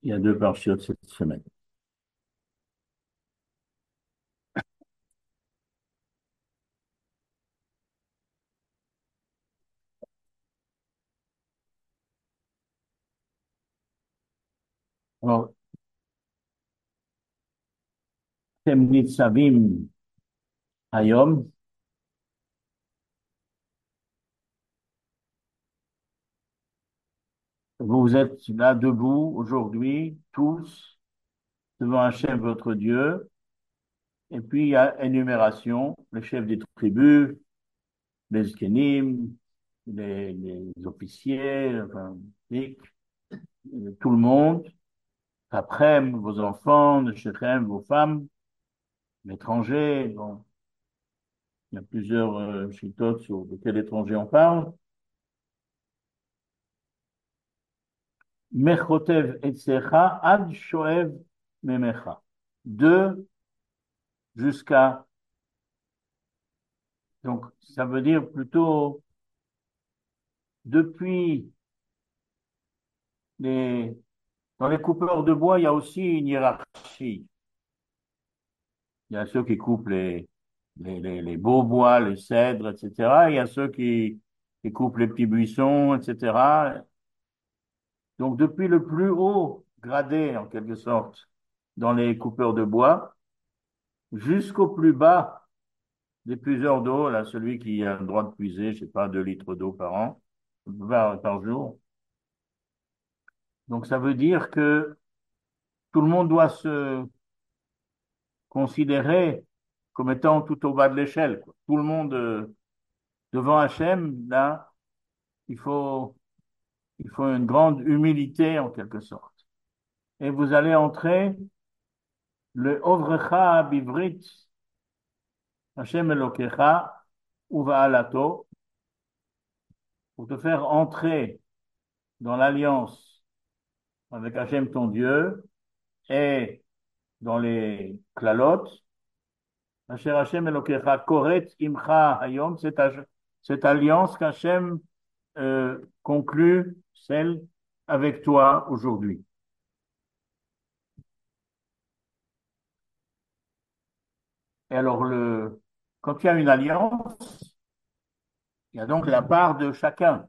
Il y a deux parchiotes cette semaine. Alors, Tem Nitzavim Hayom, vous êtes là debout aujourd'hui, tous, devant Hachem, votre Dieu, et puis il y a énumération, les chefs des tribus, les zkenim, les officiers, enfin, tout le monde, après vos enfants, les shechem, vos femmes, l'étranger, bon, il y a plusieurs chitotes sur de quel étranger on parle. Mechotev etzecha ad shoev memecha. De jusqu'à, donc ça veut dire plutôt depuis les, dans les coupeurs de bois, il y a aussi une hiérarchie. Il y a ceux qui coupent les beaux bois, les cèdres, etc. Il y a ceux qui coupent les petits buissons, etc. Donc depuis le plus haut gradé, en quelque sorte, dans les coupeurs de bois, jusqu'au plus bas des puiseurs d'eau, là, celui qui a le droit de puiser, je sais pas, 2 litres d'eau par an, par jour. Donc ça veut dire que tout le monde doit se considérer comme étant tout au bas de l'échelle, quoi. Tout le monde devant Hachem, là, il faut, il faut une grande humilité en quelque sorte. Et vous allez entrer le Ovrecha Bivrit, Hachem Elokecha, Uva'alato, pour te faire entrer dans l'alliance avec Hachem ton Dieu et dans les klalotes, Asher Hashem Elokecha Koret Imcha Hayom, cette alliance qu'Hachem conclut, celle avec toi aujourd'hui. Et alors, quand il y a une alliance, il y a donc la part de chacun.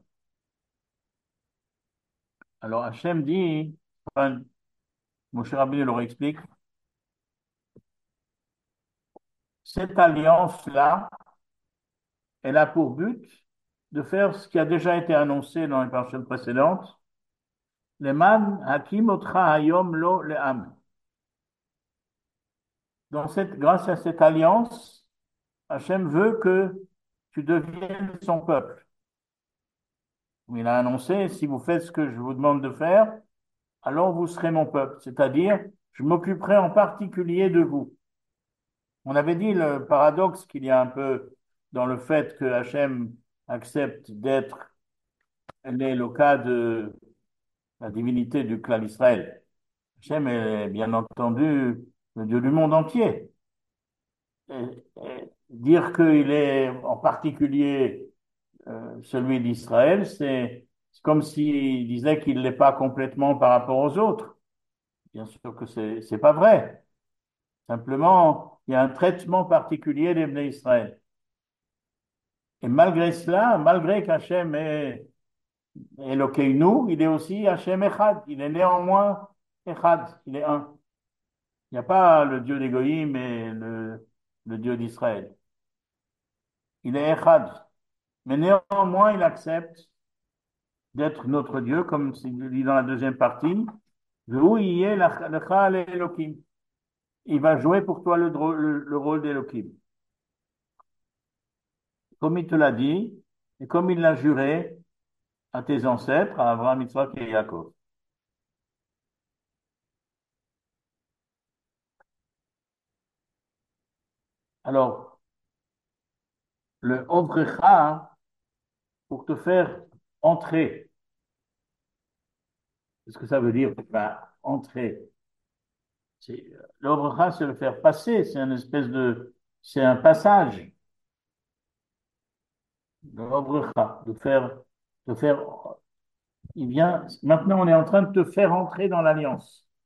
Alors Hachem dit, enfin, Moshe Rabbeinu leur explique, cette alliance-là, elle a pour but de faire ce qui a déjà été annoncé dans les parties précédentes, Leman Hakim Otra Hayom Lo Le'am. Grâce à cette alliance, Hachem veut que tu deviennes son peuple. Il a annoncé, si vous faites ce que je vous demande de faire, alors vous serez mon peuple. C'est-à-dire, je m'occuperai en particulier de vous. On avait dit le paradoxe qu'il y a un peu dans le fait que Hachem accepte d'être l'éloquat de la divinité du clan d'Israël. Hachem est bien entendu le Dieu du monde entier. Et dire qu'il est en particulier celui d'Israël, c'est comme s'il disait qu'il ne l'est pas complètement par rapport aux autres. Bien sûr que c'est pas vrai. Simplement, il y a un traitement particulier des Bnei Israël. Et malgré cela, malgré qu'Hachem est Elokeinu, il est aussi Hachem Echad. Il est néanmoins Echad. Il est un. Il n'y a pas le Dieu des Goïms et le Dieu d'Israël. Il est Echad. Mais néanmoins, il accepte d'être notre Dieu, comme il dit dans la deuxième partie. Il va jouer pour toi le rôle d'Elohim. Comme il te l'a dit, et comme il l'a juré à tes ancêtres, à Abraham, Yitzhak et Yaakov. Alors, le Ovrecha, pour te faire entrer, qu'est-ce que ça veut dire? Ben, entrer. Le Ovrecha, c'est le faire passer, c'est un passage. Le Ovrecha, de faire, il vient, maintenant on est en train de te faire entrer dans l'alliance.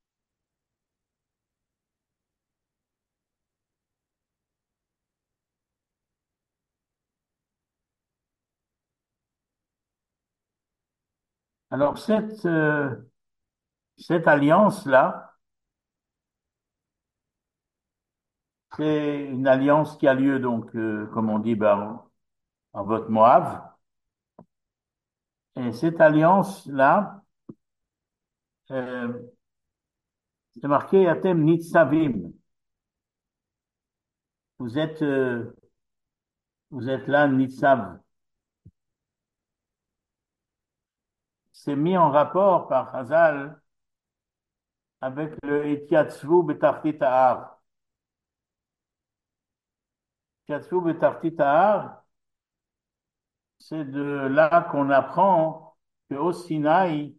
Alors, cette alliance-là, c'est une alliance qui a lieu, donc, comme on dit, ben, en vote Moab. Et cette alliance-là, euh, c'est marqué Atem Nitzavim. Vous êtes, euh, vous êtes là, Nitzav. C'est mis en rapport par Hazal avec le Etiatzvu Betartit Ahar. Etiatzvu Betartit Ahar, c'est de là qu'on apprend qu'au Sinaï,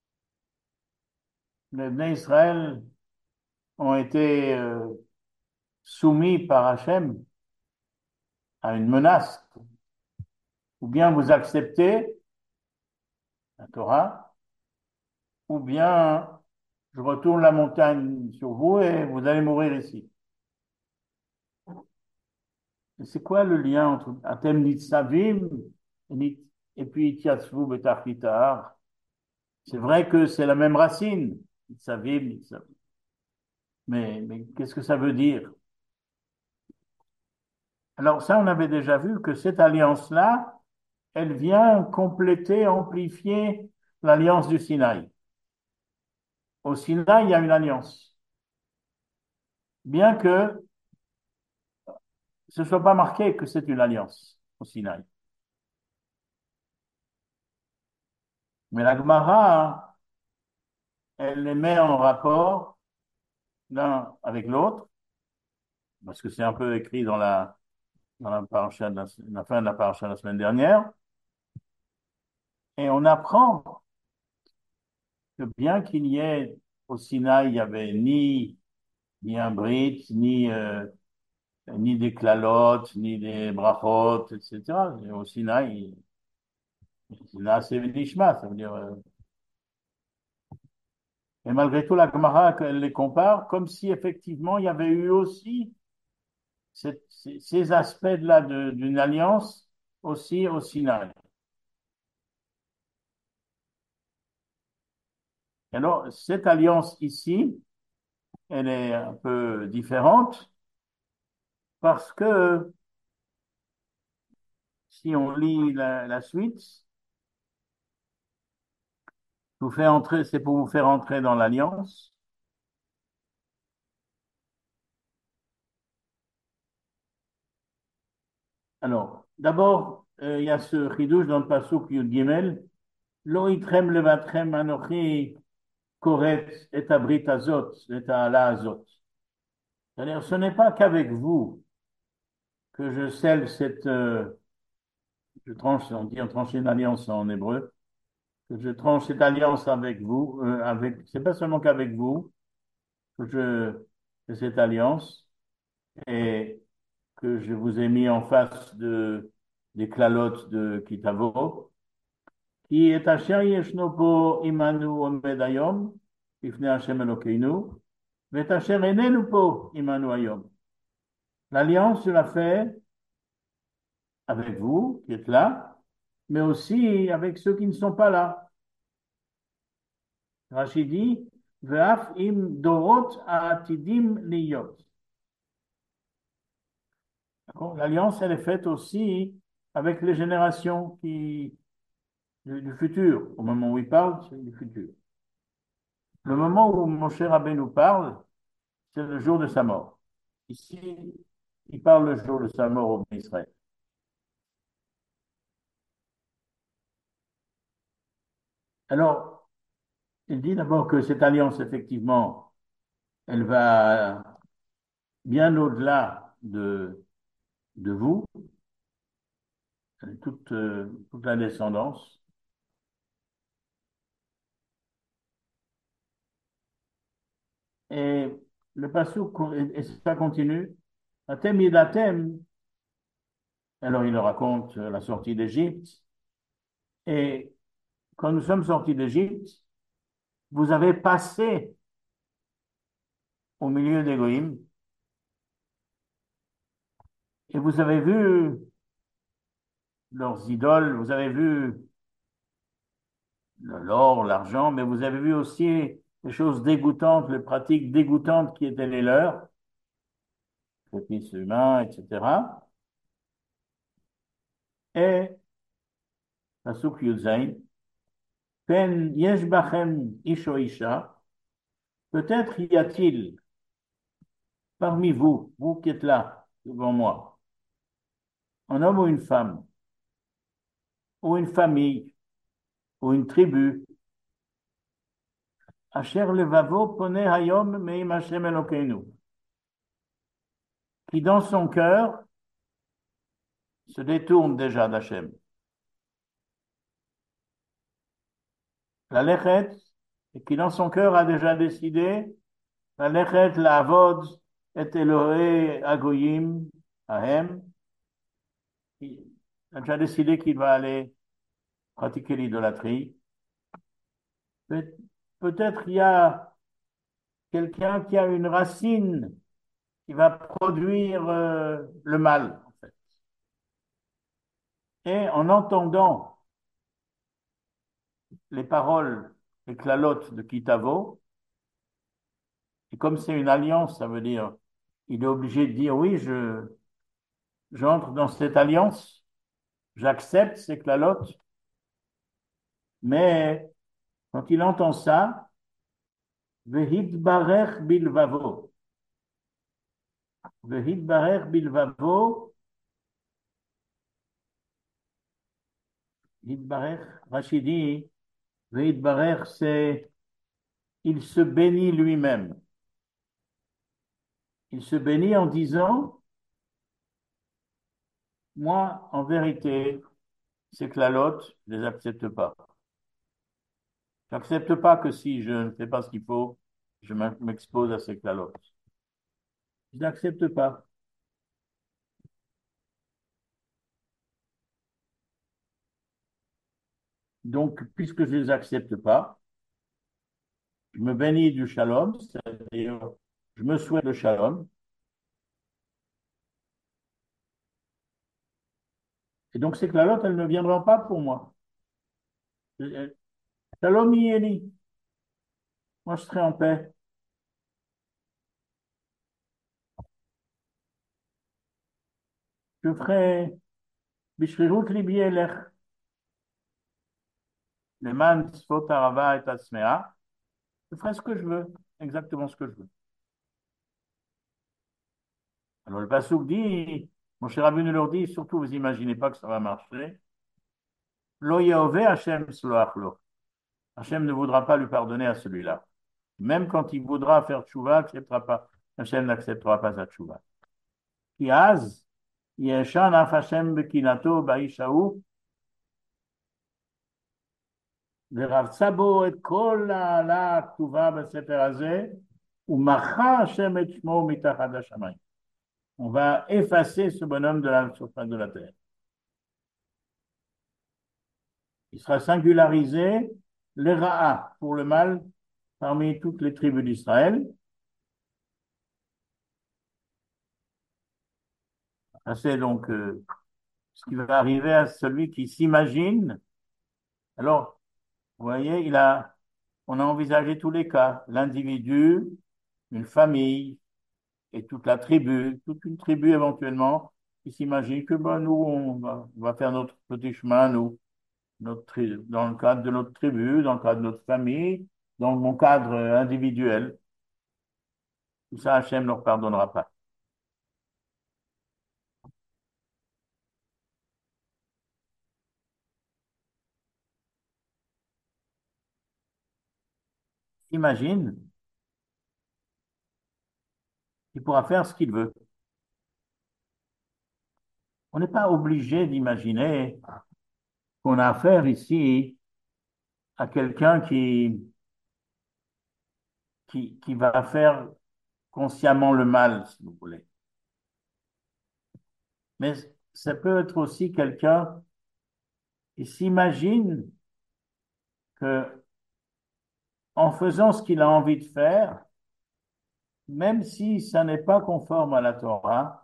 les Bnei Israël ont été soumis par Hachem à une menace. Ou bien vous acceptez la Torah, ou bien je retourne la montagne sur vous et vous allez mourir ici. Et c'est quoi le lien entre Atem Nitzavim et puis Tiatzvu Betartitar? C'est vrai que c'est la même racine, Nitzavim, Nitzavim. Mais qu'est-ce que ça veut dire? Alors ça, on avait déjà vu que cette alliance-là, elle vient compléter, amplifier l'alliance du Sinaï. Au Sinaï, il y a une alliance. Bien que ce ne soit pas marqué que c'est une alliance au Sinaï. Mais la Gemara, elle les met en rapport l'un avec l'autre, parce que c'est un peu écrit dans la paracha la fin de la paracha de la semaine dernière, et on apprend que bien qu'il y ait au Sinaï, il n'y avait ni un brit, ni des klalotes, ni des brachot, etc. Et au Sinaï, là, c'est nishma, ça veut dire. Et malgré tout, la Gemara, elle les compare comme si effectivement il y avait eu aussi ces aspects-là d'une alliance aussi au Sinaï. Et alors, cette alliance ici, elle est un peu différente parce que si on lit la suite, c'est pour vous faire entrer dans l'alliance. Alors, d'abord, il y a ce chidouche dans le pasuk Yud Gimel, Lo itrem levatrem anochi koret et abrit azot, et ala azot. C'est-à-dire, ce n'est pas qu'avec vous que je scelle je tranche, on dit on tranche une alliance en hébreu, que je tranche cette alliance avec vous, c'est pas seulement qu'avec vous que je fais cette alliance et que je vous ai mis en face des clalotes de Kitavo, qui est asher yeshno po imanu omed hayom, לפני Hashem Elokeinu, ואת אשר איננו פה עמנו היום. L'alliance, je la fais avec vous, qui êtes là, mais aussi avec ceux qui ne sont pas là. Rachid dit, Ve'af im dorot atidim liyot. L'alliance, elle est faite aussi avec les générations du futur. Au moment où il parle, c'est du futur. Le moment où Moshe Rabbeinu nous parle, c'est le jour de sa mort. Ici, il parle le jour de sa mort au Israël. Alors, il dit d'abord que cette alliance, effectivement, elle va bien au-delà de vous, toute la descendance. Et le passage, et ça continue, Atem Yidatem, alors il raconte la sortie d'Égypte, et quand nous sommes sortis d'Égypte, vous avez passé au milieu des Goïms, et vous avez vu leurs idoles, vous avez vu l'or, l'argent, mais vous avez vu aussi les choses dégoûtantes, les pratiques dégoûtantes qui étaient les leurs, les fils humains, etc. Et, pasuk Yudzaïn, Pen yesh bachem ish o isha, peut-être y a-t-il parmi vous, vous qui êtes là, devant moi, un homme ou une femme, ou une famille, ou une tribu, asher levavo pone hayom meim Hashem Elokeinu, qui dans son cœur se détourne déjà d'Hachem. La lechet, et qui dans son cœur a déjà décidé, la lechet, la avod, et Elohé Agoyim, Ahem, il a déjà décidé qu'il va aller pratiquer l'idolâtrie. Peut- Peut-être il y a quelqu'un qui a une racine qui va produire le mal, en fait. Et en entendant les paroles et clalotes de Kitavo, et comme c'est une alliance, ça veut dire il est obligé de dire oui, j'entre dans cette alliance, j'accepte ces clalotes, mais quand il entend ça, Vehitbarech bilvavo, Vehitbarech bilvavo, Hitbarech, Rachidi, Vehitbarech, c'est il se bénit lui-même. Il se bénit en disant, moi, en vérité, ces clalotes, je les accepte pas. J'accepte pas que si je ne fais pas ce qu'il faut, je m'expose à ces clalotes. Je n'accepte pas. Donc, puisque je ne les accepte pas, je me bénis du shalom, c'est-à-dire, je me souhaite le shalom, et donc ces clalotes, elles ne viendront pas pour moi. Shalom yéli, moi je serai en paix. Je ferai bishrirut libi elech, leman tzvot harava et asmea, je ferai ce que je veux, exactement ce que je veux. Alors le Passouk dit, mon cher Rabbeinu leur dit, surtout vous imaginez pas que ça va marcher. Lo Yehoveh Hashem sloach lo. Hashem ne voudra pas lui pardonner à celui-là. Même quand il voudra faire tchouva, acceptera pas. Hashem n'acceptera pas sa tchouva. Ki az, yeshan af Hashem bekinato baishahu, ורבצה בו את כל העלה הכתובה בספר הזה, ומחה השם את שמו מתחת השמיים. On va effacer ce bonhomme de la surface de la terre. Il sera singularisé les ra'a pour le mal parmi toutes les tribus d'Israël. C'est donc ce qui va arriver à celui qui s'imagine. Alors, vous voyez, on a envisagé tous les cas. L'individu, une famille et toute la tribu, toute une tribu éventuellement, qui s'imagine que ben, nous, on va faire notre petit chemin, nous, dans le cadre de notre tribu, dans le cadre de notre famille, dans mon cadre individuel. Tout ça, Hachem ne leur pardonnera pas. Imagine, il pourra faire ce qu'il veut. On n'est pas obligé d'imaginer qu'on a affaire ici à quelqu'un qui va faire consciemment le mal, si vous voulez. Mais ça peut être aussi quelqu'un qui s'imagine que en faisant ce qu'il a envie de faire, même si ça n'est pas conforme à la Torah,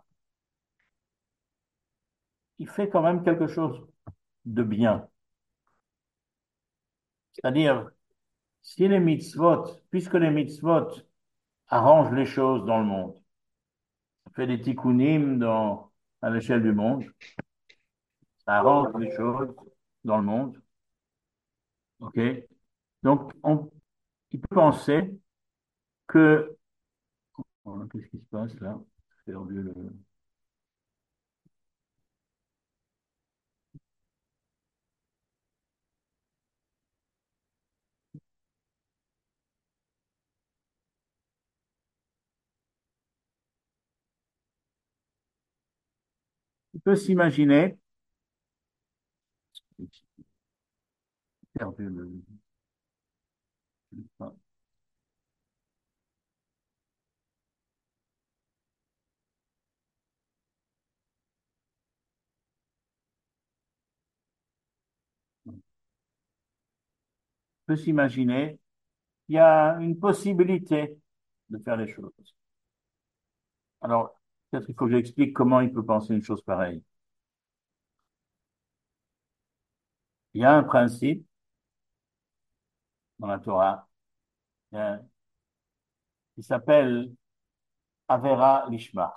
il fait quand même quelque chose de bien. C'est-à-dire, si les mitzvot, puisque les mitzvot arrangent les choses dans le monde, ça fait des tikkunim à l'échelle du monde, ça arrange les choses dans le monde, ok? Donc, il peut penser que, voilà, qu'est-ce qui se passe là? J'ai perdu il peut s'imaginer, j'ai perdu peut s'imaginer, il y a une possibilité de faire les choses. Alors, peut-être qu'il faut que j'explique comment il peut penser une chose pareille. Il y a un principe dans la Torah qui s'appelle Avera Lishma.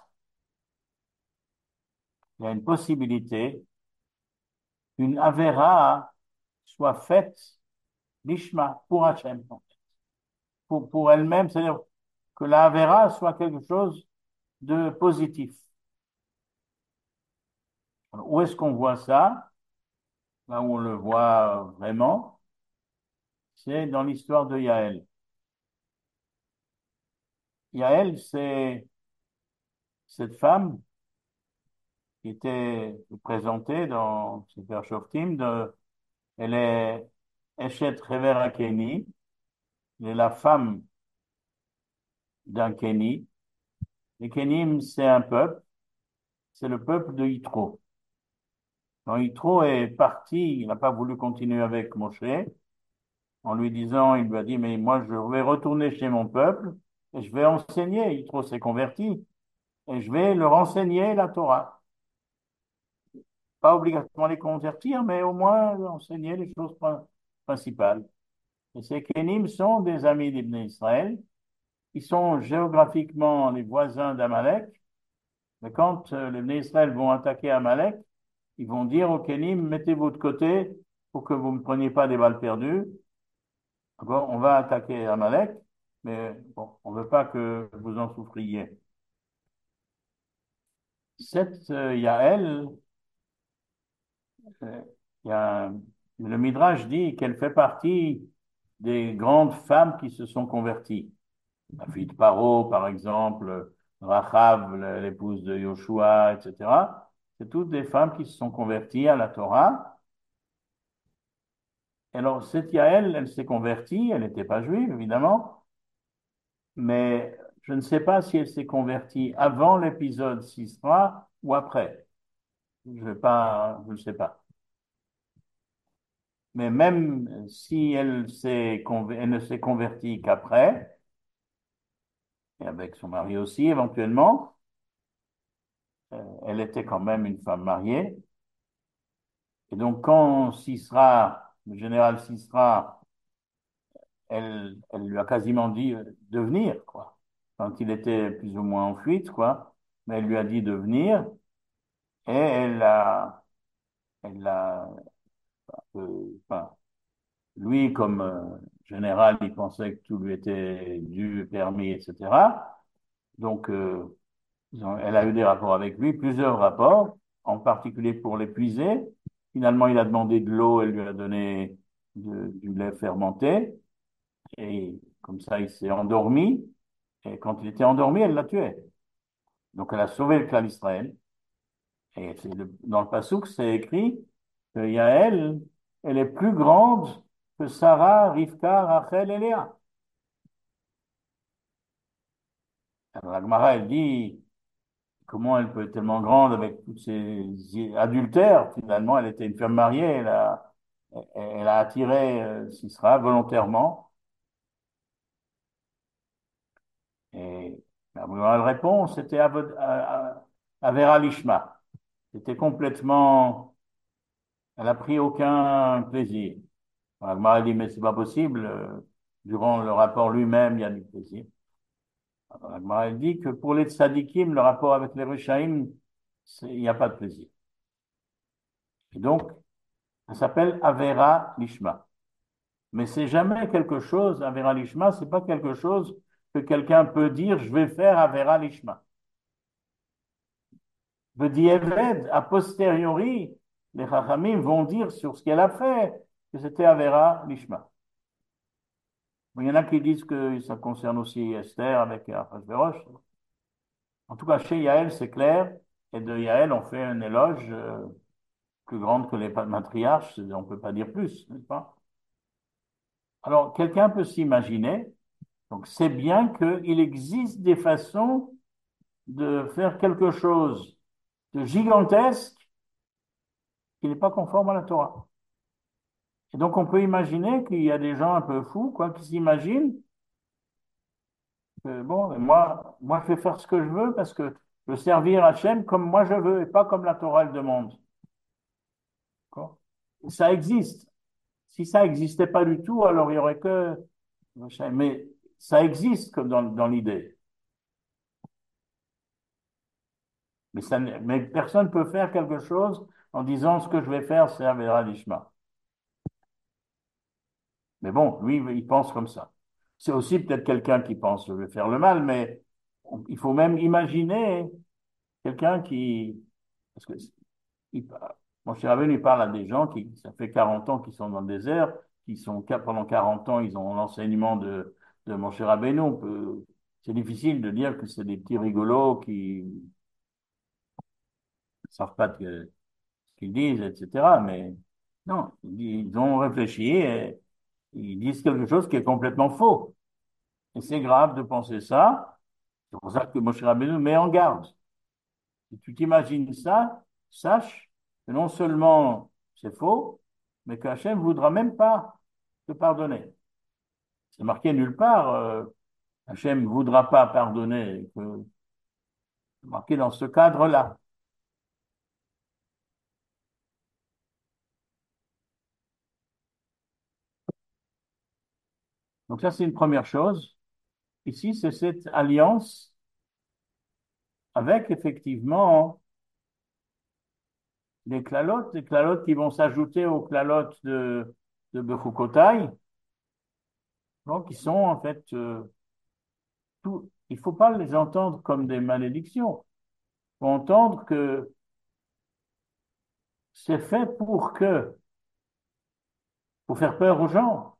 Il y a une possibilité qu'une Avera soit faite Lishma pour Hachem, pour elle-même, c'est-à-dire que la Avera soit quelque chose de positif. Alors, où est-ce qu'on voit ça? Là où on le voit vraiment, c'est dans l'histoire de Yaël. Yaël, c'est cette femme qui était présentée dans Sefer Shoftim, elle est Eshet Hever HaKeni, elle est la femme d'un Kéni. Les Kénim, c'est un peuple, c'est le peuple de Yitro. Quand Yitro est parti, il n'a pas voulu continuer avec Moshe, en lui disant, il lui a dit, mais moi je vais retourner chez mon peuple et je vais enseigner. Yitro s'est converti et je vais leur enseigner la Torah. Pas obligatoirement les convertir, mais au moins enseigner les choses principales. Et ces Kénim sont des amis d'Ibn Israël. Ils sont géographiquement les voisins d'Amalek. Mais quand les Bnei Israël vont attaquer Amalek, ils vont dire aux Kénim, mettez-vous de côté pour que vous ne preniez pas des balles perdues. D'accord? On va attaquer Amalek, mais bon, on ne veut pas que vous en souffriez. Cette Yaël, euh, il y a, le Midrash dit qu'elle fait partie des grandes femmes qui se sont converties. La fille de Paro, par exemple, Rachav, l'épouse de Yoshua, etc. C'est toutes des femmes qui se sont converties à la Torah. Et alors, cette Yaël, elle s'est convertie, elle n'était pas juive, évidemment, mais je ne sais pas si elle s'est convertie avant l'épisode Sisra ou après. Je ne sais pas. Mais même si elle ne s'est convertie qu'après, et avec son mari aussi éventuellement, elle était quand même une femme mariée. Et donc, quand Sisra, le général Sisra, elle lui a quasiment dit de venir, quoi. Quand il était plus ou moins en fuite, quoi. Mais elle lui a dit de venir et elle a, enfin, lui, comme général, il pensait que tout lui était dû, permis, etc. Donc, elle a eu des rapports avec lui, plusieurs rapports, en particulier pour l'épuiser. Finalement, il a demandé de l'eau, elle lui a donné du lait fermenté. Et comme ça, il s'est endormi. Et quand il était endormi, elle l'a tué. Donc, elle a sauvé le clan d'Israël. Et dans le Passouk, c'est écrit que Yaël, elle est plus grande que Sarah, Rivka, Rachel et Léa. Alors, la Gemara, elle dit, comment elle peut être tellement grande avec tous ces adultères? Finalement, elle était une femme mariée. Elle a attiré Sisera volontairement. Et la réponse, c'était Avera Lishma. C'était complètement, elle a pris aucun plaisir. Alors, Agmara dit, mais c'est pas possible. Durant le rapport lui-même, il y a du plaisir. Alors, Agmara elle dit que pour les tzadikim, le rapport avec les Rishaïm, il n'y a pas de plaisir. Et donc, ça s'appelle Avera Lishma. Mais c'est jamais quelque chose, Avera Lishma, c'est pas quelque chose que quelqu'un peut dire, je vais faire Avera Lishma. B'di'evet, a posteriori, les Chachamim vont dire sur ce qu'elle a fait que c'était Avera Lishma. Il y en a qui disent que ça concerne aussi Esther avec Achashverosh. En tout cas, chez Yaël, c'est clair. Et de Yaël, on fait un éloge plus grand que les matriarches. On ne peut pas dire plus, n'est-ce pas? Alors, quelqu'un peut s'imaginer, donc c'est bien qu'il existe des façons de faire quelque chose de gigantesque qui n'est pas conforme à la Torah. Et donc, on peut imaginer qu'il y a des gens un peu fous, quoi, qui s'imaginent que, bon, moi, je vais faire ce que je veux parce que je veux servir Hachem comme moi je veux et pas comme la Torah le demande. D'accord. Ça existe. Si ça n'existait pas du tout, alors il y aurait que. Mais ça existe comme dans l'idée. Mais personne ne peut faire quelque chose en disant ce que je vais faire, c'est Avera Lishma. Mais bon, lui, il pense comme ça. C'est aussi peut-être quelqu'un qui pense je vais faire le mal, mais il faut même imaginer quelqu'un qui. Parce que il, mon cher Rabbeinu, il parle à des gens qui, ça fait 40 ans qu'ils sont dans le désert, qui sont, pendant 40 ans, ils ont l'enseignement de mon cher Rabbeinu. C'est difficile de dire que c'est des petits rigolos qui ne savent pas ce qu'ils disent, etc. Mais non, ils ont réfléchi et ils disent quelque chose qui est complètement faux. Et c'est grave de penser ça. C'est pour ça que mon cher Rabbeinu met en garde. Si tu t'imagines ça, sache que non seulement c'est faux, mais qu'Hachem ne voudra même pas te pardonner. C'est marqué nulle part, Hachem ne voudra pas pardonner. C'est marqué dans ce cadre-là. Donc ça, c'est une première chose. Ici, c'est cette alliance avec effectivement les clalotes qui vont s'ajouter aux clalotes de Bechukotai, donc qui sont en fait il ne faut pas les entendre comme des malédictions. Il faut entendre que c'est fait pour faire peur aux gens,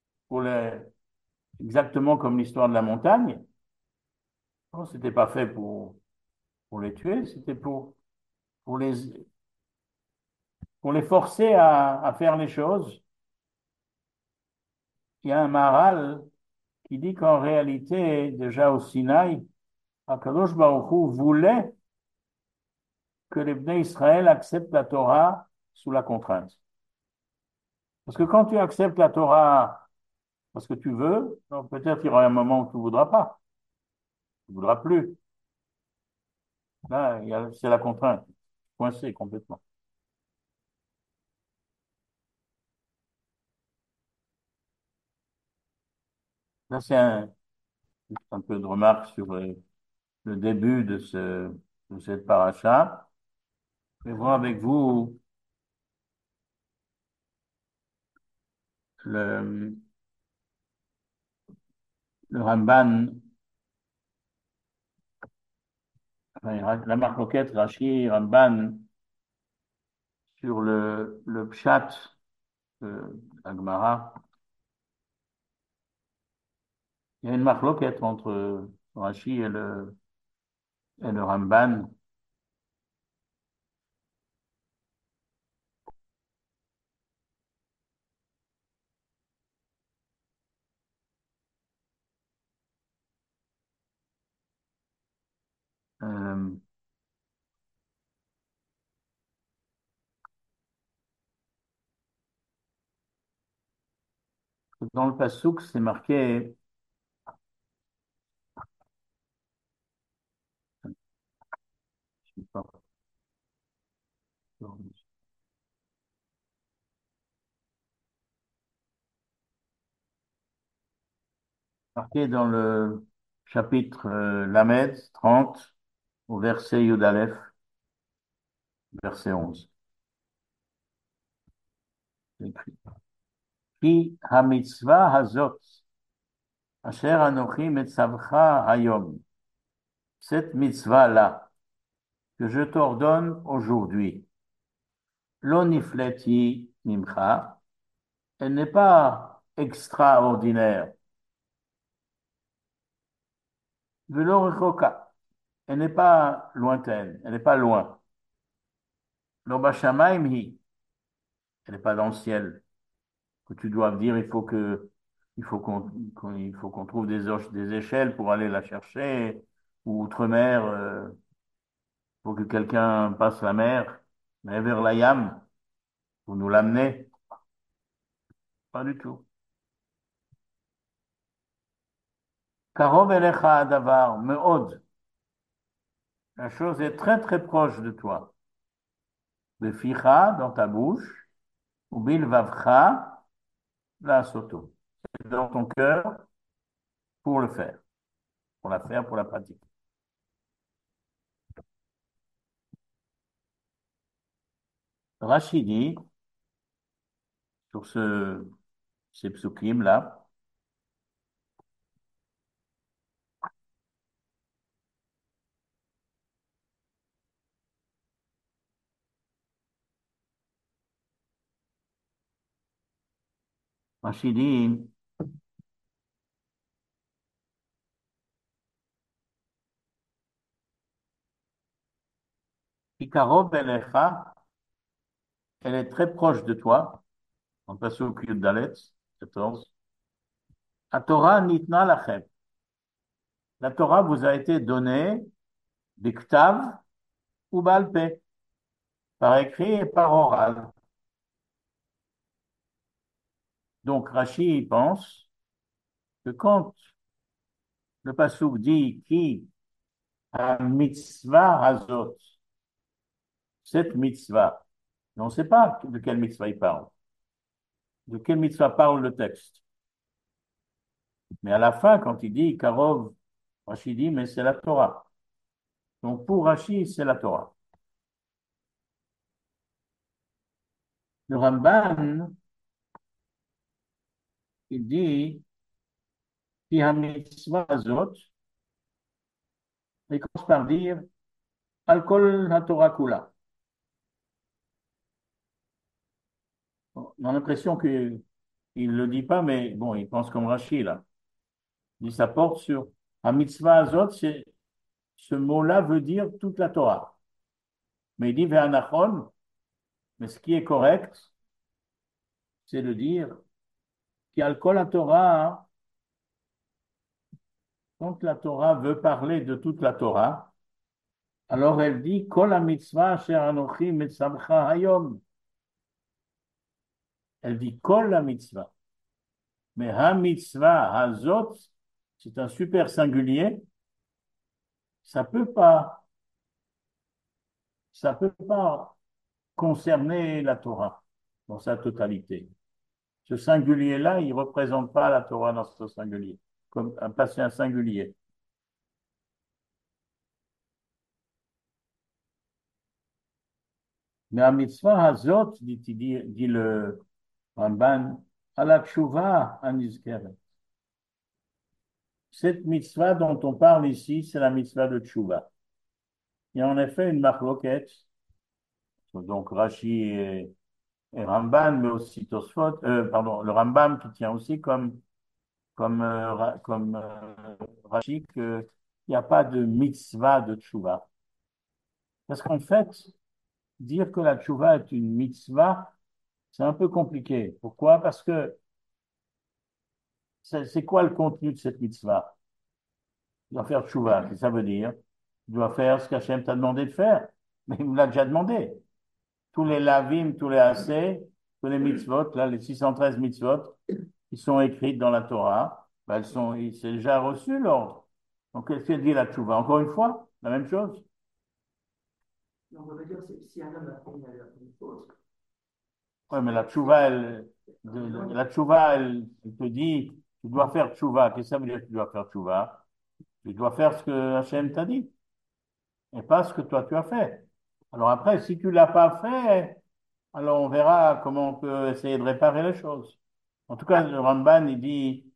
exactement comme l'histoire de la montagne. Non, c'était pas fait pour les tuer, c'était pour les, pour les forcer à faire les choses. Il y a un Maharal qui dit qu'en réalité, déjà au Sinaï, Akadosh Baruch Hu voulait que les Bnei Israël acceptent la Torah sous la contrainte. Parce que quand tu acceptes la Torah parce que tu veux, peut-être il y aura un moment où tu ne voudras pas, tu ne voudras plus. Là, c'est la contrainte, coincé complètement. Là, un peu de remarque sur le début de cette paracha. Je vais voir avec vous le, le Ramban, enfin, la marloquette Rashi, Ramban, sur le Pshat de la Gemara. Il y a une marloquette entre Rashi et le Ramban. Euh, dans le Passouk, c'est marqué, je sais pas, marqué dans le chapitre Lamed 30, au verset Yud Aleph, verset 11. C'est écrit. Ki hamitzvah hazot, asher anochi metzavcha hayom. Cette mitzvah-là, que je t'ordonne aujourd'hui, lo nifleti mimcha, elle n'est pas extraordinaire. Velo rechoka, elle n'est pas lointaine, elle n'est pas loin. Lo bashamayim hi, elle n'est pas dans le ciel. Que tu dois dire, il faut qu'on trouve des échelles pour aller la chercher, ou outre-mer, pour que quelqu'un passe la mer, mais vers la Yam, pour nous l'amener. Pas du tout. Karov elecha adavar, meod. La chose est très très proche de toi. Beficha, dans ta bouche, ou bilvavcha, la soto. C'est dans ton cœur pour le faire, pour la faire, pour la pratiquer. Rachidi, sur ces psukim-là, Rachidi, Ikarov elecha, elle est très proche de toi, en passant au Yud Dalet, 14. La Torah nitna lachem. La Torah vous a été donnée, biktav ou balpé, par écrit et par oral. Donc Rashi pense que quand le pasuk dit qui a mitzvah hazot, cette mitzvah, on ne sait pas de quelle mitzvah il parle, de quelle mitzvah parle le texte. Mais à la fin, quand il dit Karov, Rashi dit mais c'est la Torah. Donc pour Rashi, c'est la Torah. Le Ramban, il dit qui a mitzvah hazot, il commence par dire Al-Kol HaTorah Kula. On a l'impression qu'il ne le dit pas, mais bon, il pense comme Rashi, là. Il dit, ça porte sur un mitzvah azot, ce mot-là veut dire toute la Torah. Mais il dit ve'anachon, mais ce qui est correct, c'est de dire qu'al-kol la Torah, quand la Torah veut parler de toute la Torah, alors elle dit kol ha mitzvah asher anochi mitzavcha hayom. Elle dit kol la mitzvah. Mais ha mitzvah hazot, c'est un super singulier, ça peut pas, ça peut pas concerner la Torah dans sa totalité. Ce singulier-là, il ne représente pas la Torah dans ce singulier, comme un passé un singulier. Mais à mitzvah hazot, dit le Ramban, à la tshuva anizkeret. Cette mitzvah dont on parle ici, c'est la mitzvah de tshuva. Il y a en effet une marloquette, donc Rashi et Ramban, mais aussi Tosfot, pardon, le Rambam qui tient aussi comme Rashi qu'il n'y a pas de mitzvah de tshuva. Parce qu'en fait, dire que la tshuva est une mitzvah, c'est un peu compliqué. Pourquoi? Parce que c'est quoi le contenu de cette mitzvah? Tu dois faire tshuva, qu'est-ce que ça veut dire? Tu dois faire ce qu'Hachem t'a demandé de faire. Mais il me l'a déjà demandé. Tous les lavim, tous les asés, tous les mitzvot, là, les 613 mitzvot, qui sont écrites dans la Torah, ben, c'est déjà reçu l'ordre. Donc, qu'est-ce que dit la tchouva? Encore une fois, la même chose. Donc, on va dire, si un homme a fait une faute, Oui, mais la tchouva, elle te dit, Tu dois faire tchouva. Qu'est-ce que ça veut dire que tu dois faire tchouva? Tu dois faire ce que Hachem t'a dit et pas ce que toi tu as fait. Alors après, si tu l'as pas fait, alors on verra comment on peut essayer de réparer les choses. En tout cas, le Ramban, il dit,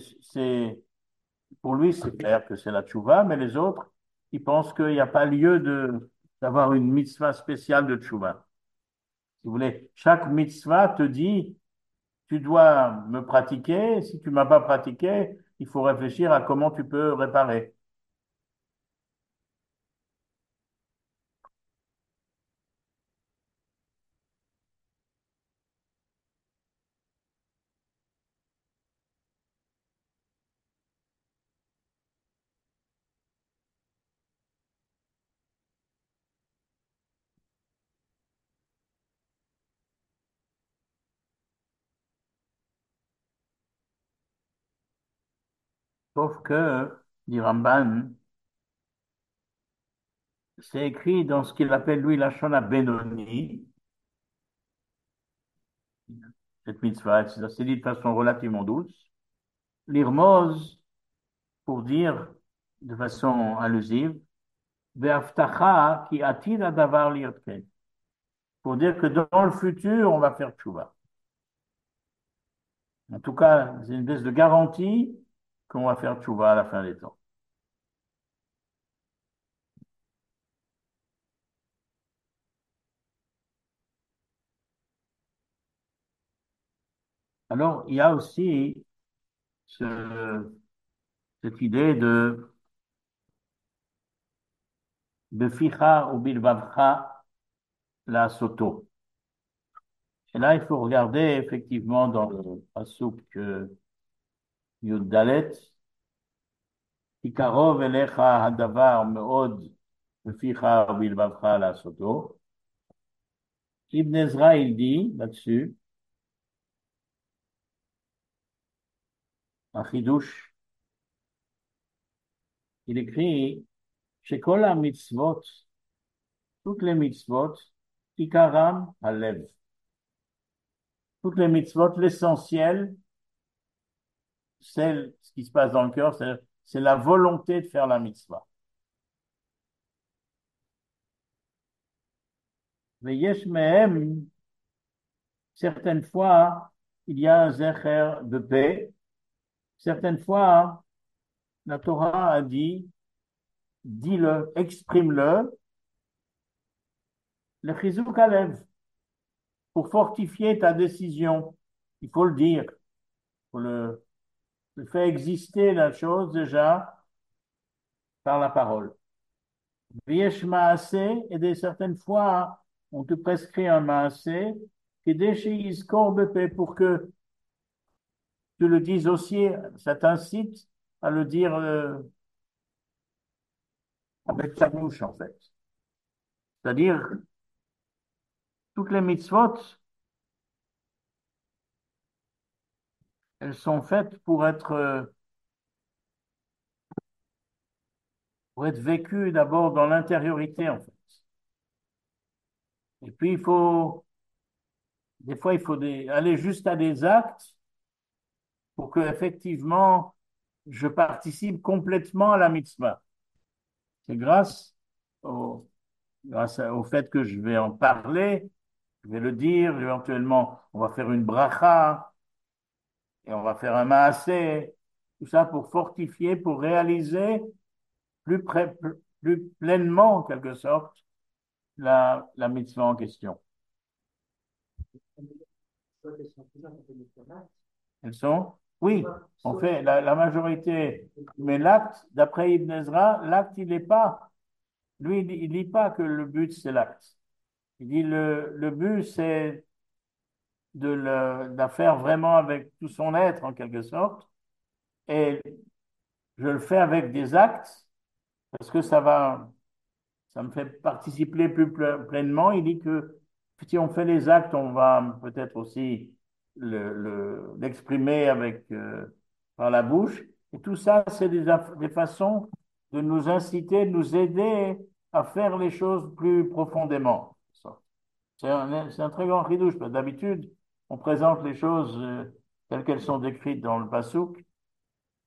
pour lui, c'est clair que c'est la tchouva, mais les autres, ils pensent qu'il n'y a pas lieu d'avoir une mitzvah spéciale de tchouva. Si vous voulez, chaque mitzvah te dit, tu dois me pratiquer. Si tu m'as pas pratiqué, il faut réfléchir à comment tu peux réparer. Sauf que, dit Ramban, c'est écrit dans ce qu'il appelle lui la Shona Benoni, cette mitzvah, c'est dit de façon relativement douce. L'irmoz, pour dire de façon allusive, Ve'aftacha ki atid adavar liotken. Pour dire que dans le futur, on va faire tchouva. En tout cas, c'est une espèce de garantie qu'on va faire tchouva à la fin des temps. Alors, il y a aussi cette idée de ficha ou bilvavcha la soto. Et là, il faut regarder effectivement dans le pasuk Yud Dalet, Ikarov elecha hadavar meod beficha ou bilvavcha la soto. Ibn Ezra, il dit là-dessus, un chidouche, il écrit, Shekol mitzvot, toutes les mitzvot, ikaram halev. Toutes les mitzvot, l'essentiel, c'est ce qui se passe dans le cœur, c'est la volonté de faire la mitzvah. Mais yesh mehem, certaines fois, il y a un zecher de paix. Certaines fois, la Torah a dit, dis-le, exprime-le, le chizuk alev, pour fortifier ta décision. Il faut le dire, il faut le faire exister la chose déjà par la parole. Viesh maaseh, et certaines fois, on te prescrit un maaseh, qui déchire pour que tu le dises aussi, ça t'incite à le dire avec ta bouche, en fait. C'est-à-dire, toutes les mitzvot, elles sont faites pour être vécues d'abord dans l'intériorité, en fait. Et puis, des fois, il faut aller juste à des actes pour que, effectivement, je participe complètement à la mitzvah. C'est grâce au fait que je vais en parler, je vais le dire, éventuellement, on va faire une bracha et on va faire un maaseh, tout ça pour fortifier, pour réaliser plus pleinement, en quelque sorte, la mitzvah en question. Elles sont? Oui, on fait la majorité, mais l'acte, d'après Ibn Ezra, l'acte, il n'est pas, lui, il dit pas que le but, c'est l'acte. Il dit le but, c'est de la faire vraiment avec tout son être, en quelque sorte, et je le fais avec des actes, parce que ça me fait participer plus pleinement. Il dit que si on fait les actes, on va peut-être aussi l'exprimer par la bouche. Et tout ça, c'est des façons de nous inciter, de nous aider à faire les choses plus profondément. C'est un très grand chidouche, parce que d'habitude, on présente les choses telles qu'elles sont décrites dans le Passouk,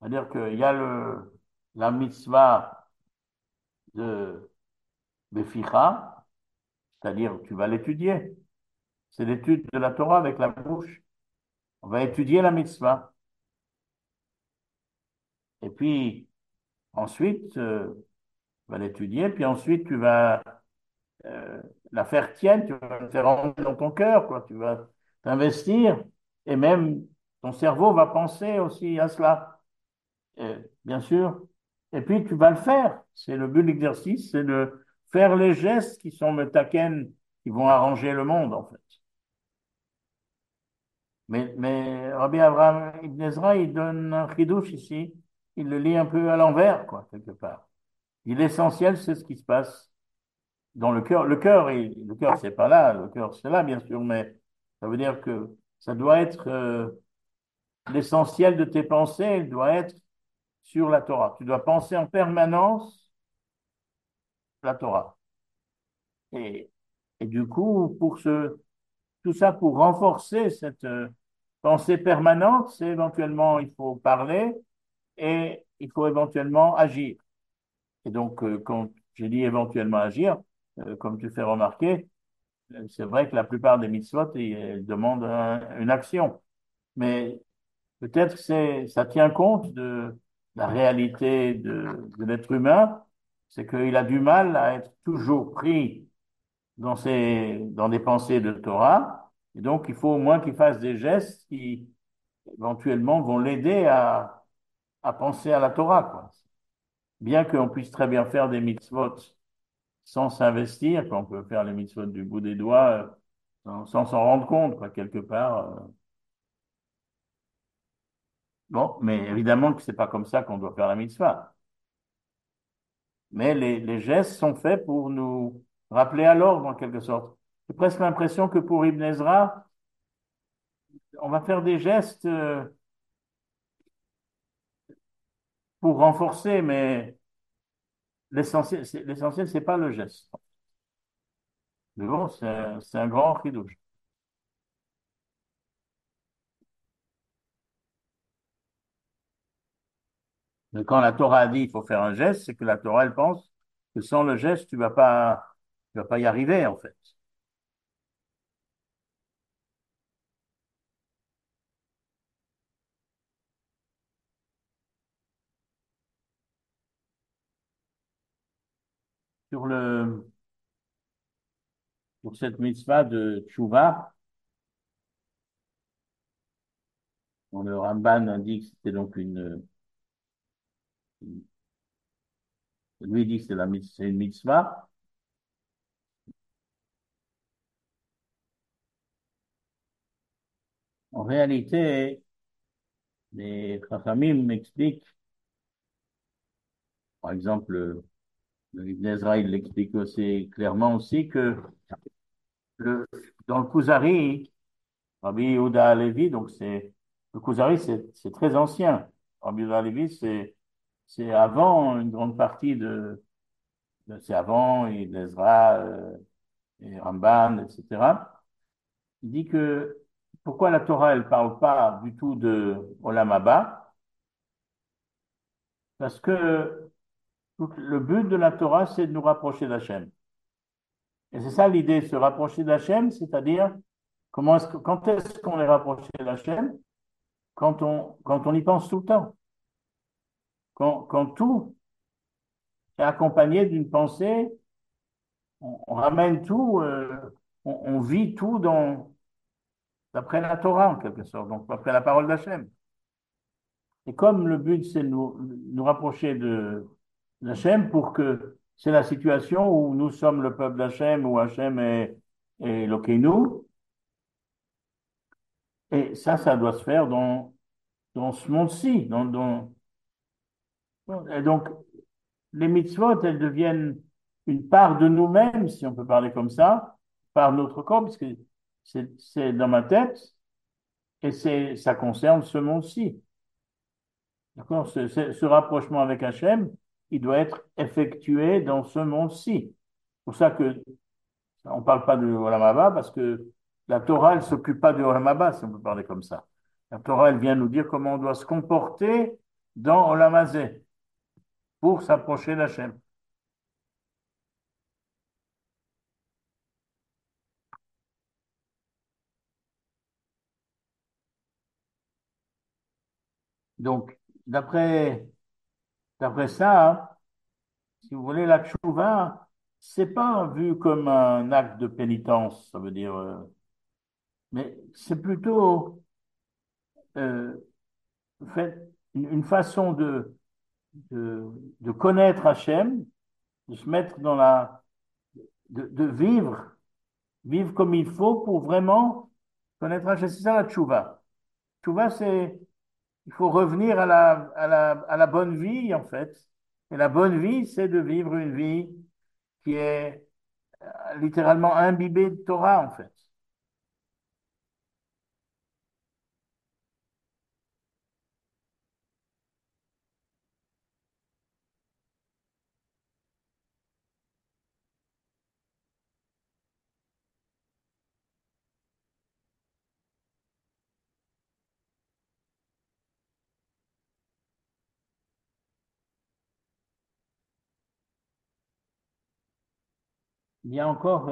C'est-à-dire qu'il y a la mitzvah de Beficha, c'est-à-dire tu vas l'étudier. C'est l'étude de la Torah avec la bouche. On va étudier la mitzvah. Et puis, ensuite, tu vas l'étudier, puis ensuite, tu vas euh, la faire tienne, tu vas la faire rentrer dans ton cœur, quoi. Tu vas t'investir, et même ton cerveau va penser aussi à cela, bien sûr. Et puis, tu vas le faire. C'est le but de l'exercice, c'est de faire les gestes qui sont metaken, qui vont arranger le monde, en fait. Mais Rabbi Abraham Ibn Ezra, il donne un chidouche ici. Il le lit un peu à l'envers, quoi, quelque part. L'essentiel, c'est ce qui se passe dans le cœur. Le cœur, c'est pas là. Le cœur, c'est là, bien sûr, mais ça veut dire que ça doit être l'essentiel de tes pensées, il doit être sur la Torah. Tu dois penser en permanence la Torah. Et, et du coup, tout ça pour renforcer cette pensée permanente, c'est éventuellement, il faut parler et il faut éventuellement agir. Et donc, quand j'ai dit éventuellement agir, comme tu fais remarquer, c'est vrai que la plupart des mitzvot, elles demandent une action. Mais peut-être que ça tient compte de la réalité de l'être humain, c'est qu'il a du mal à être toujours pris dans des pensées de Torah. Et donc, il faut au moins qu'il fasse des gestes qui, éventuellement, vont l'aider à penser à la Torah, quoi. Bien qu'on puisse très bien faire des mitzvot sans s'investir, qu'on peut faire les mitzvot du bout des doigts sans s'en rendre compte, quoi, quelque part. Bon, mais évidemment que c'est pas comme ça qu'on doit faire la mitzvah. Mais les gestes sont faits pour nous rappeler à l'ordre, en quelque sorte. J'ai presque l'impression que pour Ibn Ezra, on va faire des gestes pour renforcer, mais l'essentiel, c'est pas le geste. Mais bon, c'est un grand chidouche. Mais quand la Torah a dit il faut faire un geste, c'est que la Torah, elle pense que sans le geste, tu vas pas y arriver, en fait. Sur pour cette mitzvah de Tchouva, dont le Ramban indique que c'était donc lui dit que c'est une mitzvah. En réalité, les Chachamim m'expliquent, par exemple, le Ibn Ezra, il l'explique aussi clairement aussi que le, dans le Kuzari, Rabbi Yehuda Halevi, donc le Kuzari, c'est très ancien. Rabbi Yehuda Halevi, c'est avant une grande partie c'est avant Ibn Ezra, et Ramban, etc. Il dit que pourquoi la Torah, elle parle pas du tout de Olam Haba? Parce que le but de la Torah, c'est de nous rapprocher d'Hachem. Et c'est ça l'idée, se rapprocher d'Hachem, c'est-à-dire quand est-ce qu'on est rapproché d'Hachem? Quand on y pense tout le temps. Quand tout est accompagné d'une pensée, on ramène tout, on vit tout d'après la Torah, en quelque sorte, donc d'après la parole d'Hachem. Et comme le but, c'est de nous rapprocher d'Hachem pour que c'est la situation où nous sommes le peuple d'Hachem, où Hachem est Elokeinu, et ça doit se faire dans ce monde-ci. Et donc, les mitzvot, elles deviennent une part de nous-mêmes, si on peut parler comme ça, par notre corps, parce que c'est dans ma tête, et ça concerne ce monde-ci. D'accord? Ce rapprochement avec Hachem, il doit être effectué dans ce monde-ci. C'est pour ça que on ne parle pas de Olam Haba, parce que la Torah, elle ne s'occupe pas de Olam Haba, si on peut parler comme ça. La Torah, elle vient nous dire comment on doit se comporter dans Olam Hazeh pour s'approcher d'Hachem. Donc, d'après d'après ça, hein, si vous voulez, la tchouva, c'est pas vu comme un acte de pénitence, ça veut dire, mais c'est plutôt euh, fait, une façon de, de connaître Hachem, de se mettre dans de vivre, vivre comme il faut pour vraiment connaître Hachem. C'est ça la tchouva. Tchouva, c'est, il faut revenir à la bonne vie, en fait. Et la bonne vie, c'est de vivre une vie qui est littéralement imbibée de Torah, en fait. Il y a encore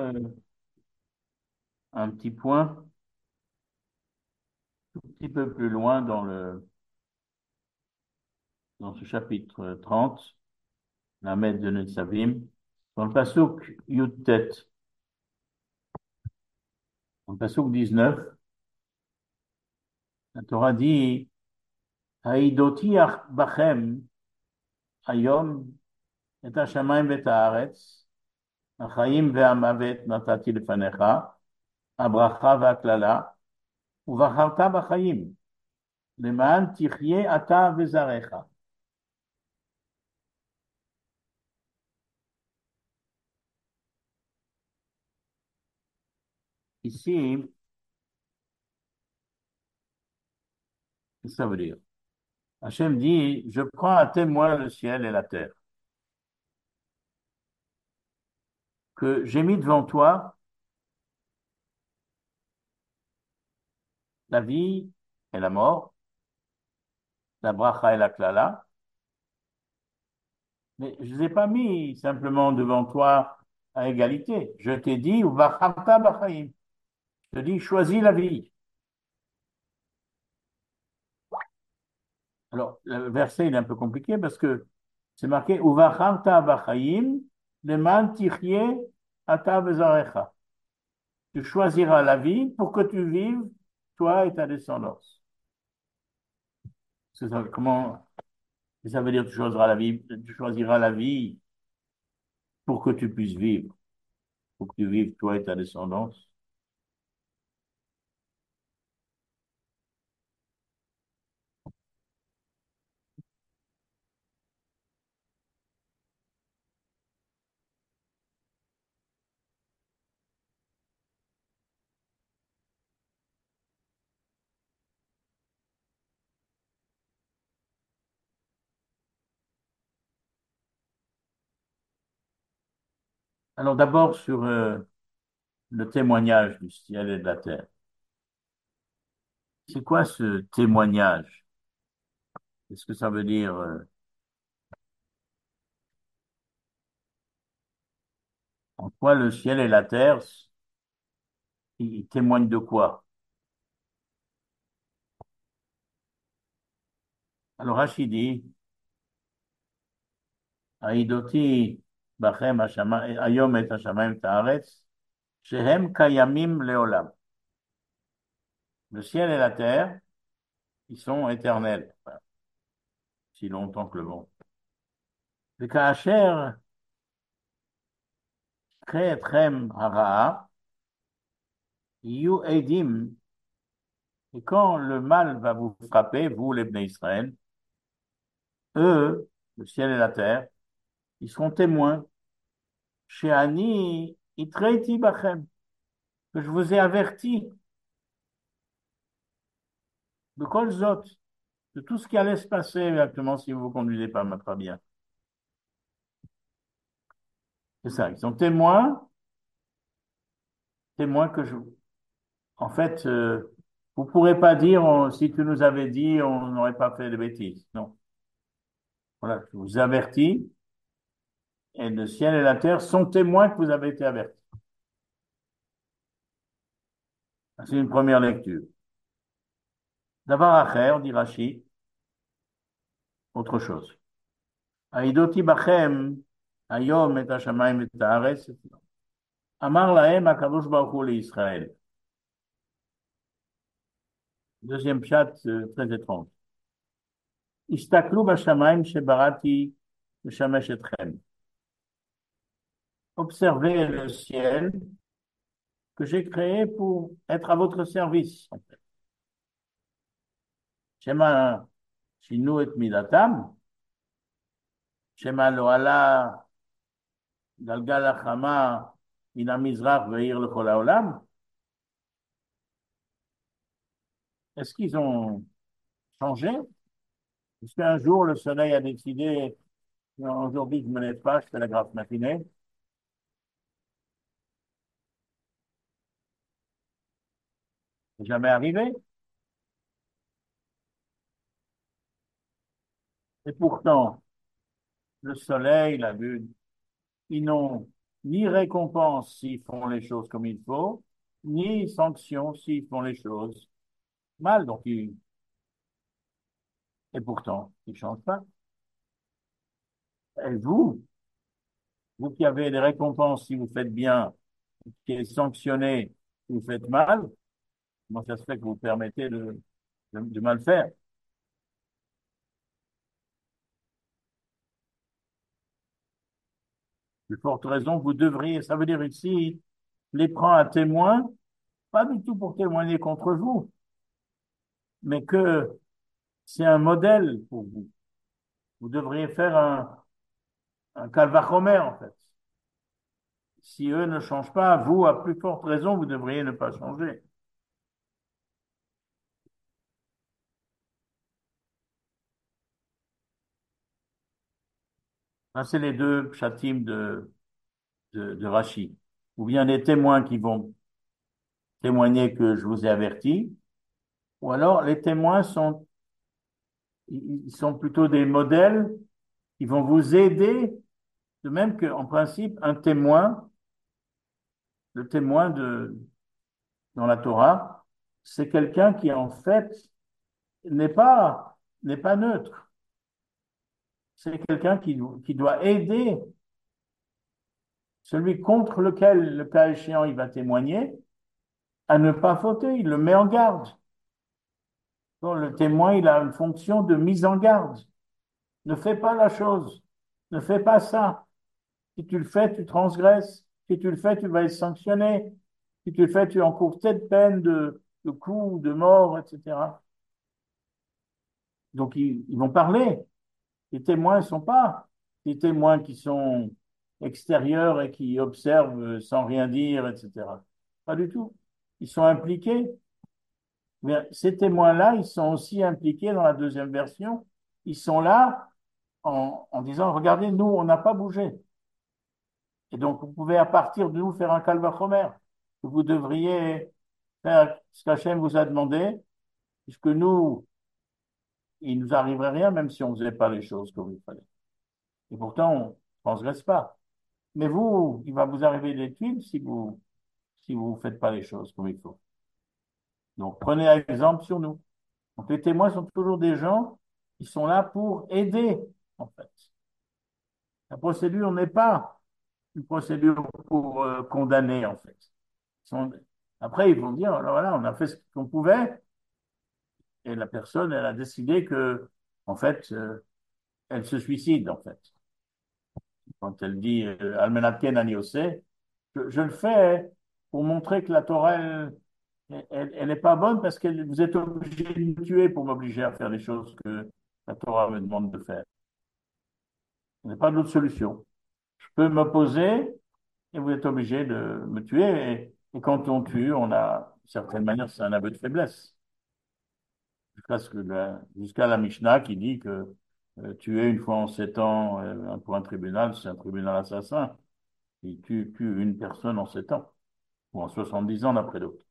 un petit point, un petit peu plus loin dans ce chapitre 30, la Mède de Netzavim, dans le passouk Yud-Tet, dans le passouk 19, la Torah dit Haïdoti bachem ayom et hashamayim v'et haaretz, החיים והמוות נתתי לפניך, הברכה והקללה, ובחרת בחיים, למען תחיה אתה וזרעך. Ici, qu'est-ce que ça veut dire? Hachem dit, je prends à témoin le ciel et la terre, que j'ai mis devant toi la vie et la mort, la bracha et la klala, mais je ne les ai pas mis simplement devant toi à égalité. Je t'ai dit, Uvacharta b'chaim. Je te dis, choisis la vie. Alors, le verset il est un peu compliqué parce que c'est marqué, Uvacharta b'chaim, leman tichye ata v'zarecha. Tu choisiras la vie pour que tu vives, toi et ta descendance. C'est ça, comment, ça veut dire tu choisiras la vie pour que tu puisses vivre, pour que tu vives, toi et ta descendance. Alors d'abord sur le témoignage du ciel et de la terre. C'est quoi ce témoignage? Qu'est-ce que ça veut dire? En quoi le ciel et la terre, ils témoignent de quoi? Alors Rachid dit, Aïdoti bachem ayom et hashamayim ta'aretz, shehem kayamim leolam. Le ciel et la terre, ils sont éternels, enfin, si longtemps que le monde. וכאשר תקרה אתכם הרעה, יהיו עדים, et quand le mal va vous frapper, vous les Bnei Israël, eux, le ciel et la terre, ils seront témoins. Chez Ani, Itreiti Bachem, que je vous ai averti de Kol Zot, de tout ce qui allait se passer exactement si vous ne conduisez pas ma bien. C'est ça, ils sont témoins, témoins que je. En fait, vous ne pourrez pas dire si tu nous avais dit, on n'aurait pas fait de bêtises. Non. Voilà, je vous avertis, et le ciel et la terre sont témoins que vous avez été avertis. C'est une première lecture. D'abord, Acher, dit Rashi, autre chose. Aïdoti bachem, ayom et hashamayim et haaretz, amar lahem akadosh baruch hu Israël. Deuxième chat très étrange. Istaklu bashamayim shebarati meshamesh etchem. Observez le ciel que j'ai créé pour être à votre service. Shema shinu et midatam, shema lo ala galgal hachama min hamizrach ve'ir lechol haolam. Est-ce qu'ils ont changé? Est-ce qu'un jour le soleil a décidé, non, aujourd'hui je ne me lève pas, je fais la grasse matinée? C'est jamais arrivé. Et pourtant, le soleil, la lune, ils n'ont ni récompense s'ils font les choses comme il faut, ni sanction s'ils font les choses mal. Et pourtant, ils ne changent pas. Et vous qui avez des récompenses si vous faites bien, qui est sanctionné si vous faites mal, comment ça se fait que vous permettez de mal faire? De forte raison, vous devriez, ça veut dire ici, les prend à témoin, pas du tout pour témoigner contre vous, mais que c'est un modèle pour vous. Vous devriez faire un calvachomer, en fait. Si eux ne changent pas, vous, à plus forte raison, vous devriez ne pas changer. Ça, c'est les deux chatim de Rachi. Ou bien les témoins qui vont témoigner que je vous ai averti, ou alors les témoins ils sont plutôt des modèles qui vont vous aider, de même qu'en principe, un témoin, le témoin dans la Torah, c'est quelqu'un qui en fait n'est pas neutre. C'est quelqu'un qui doit aider celui contre lequel, le cas échéant, il va témoigner, à ne pas fauter. Il le met en garde. Donc, le témoin, il a une fonction de mise en garde. Ne fais pas la chose. Ne fais pas ça. Si tu le fais, tu transgresses. Si tu le fais, tu vas être sanctionné. Si tu le fais, tu encours telle peine de coups, de mort, etc. Donc, ils vont parler. Les témoins ne sont pas des témoins qui sont extérieurs et qui observent sans rien dire, etc. Pas du tout. Ils sont impliqués. Mais ces témoins-là, ils sont aussi impliqués dans la deuxième version. Ils sont là en disant, regardez, nous, on n'a pas bougé. Et donc, vous pouvez à partir de nous faire un calvachomer. Vous devriez faire ce qu'Hachem vous a demandé, puisque nous, il nous arriverait rien, même si on faisait pas les choses comme il fallait. Et pourtant, on ne transgresse pas. Mais vous, il va vous arriver des tuiles si vous faites pas les choses comme il faut. Donc, prenez exemple sur nous. Donc, les témoins sont toujours des gens qui sont là pour aider, en fait. La procédure n'est pas une procédure pour condamner, en fait. Sont- Après, ils vont dire, alors voilà, on a fait ce qu'on pouvait, et la personne, elle a décidé que, en fait, elle se suicide, en fait. Quand elle dit, Almenat ken ani oseh, je le fais pour montrer que la Torah, elle n'est pas bonne parce que vous êtes obligé de me tuer pour m'obliger à faire les choses que la Torah me demande de faire. Il n'y a pas d'autre solution. Je peux m'opposer et vous êtes obligé de me tuer. Et quand on tue, on a, d'une certaine manière, c'est un aveu de faiblesse. Jusqu'à la Mishnah qui dit que tuer une fois en 7 ans pour un tribunal, c'est un tribunal assassin. Il tue une personne en 7 ans, ou en 70 ans d'après d'autres.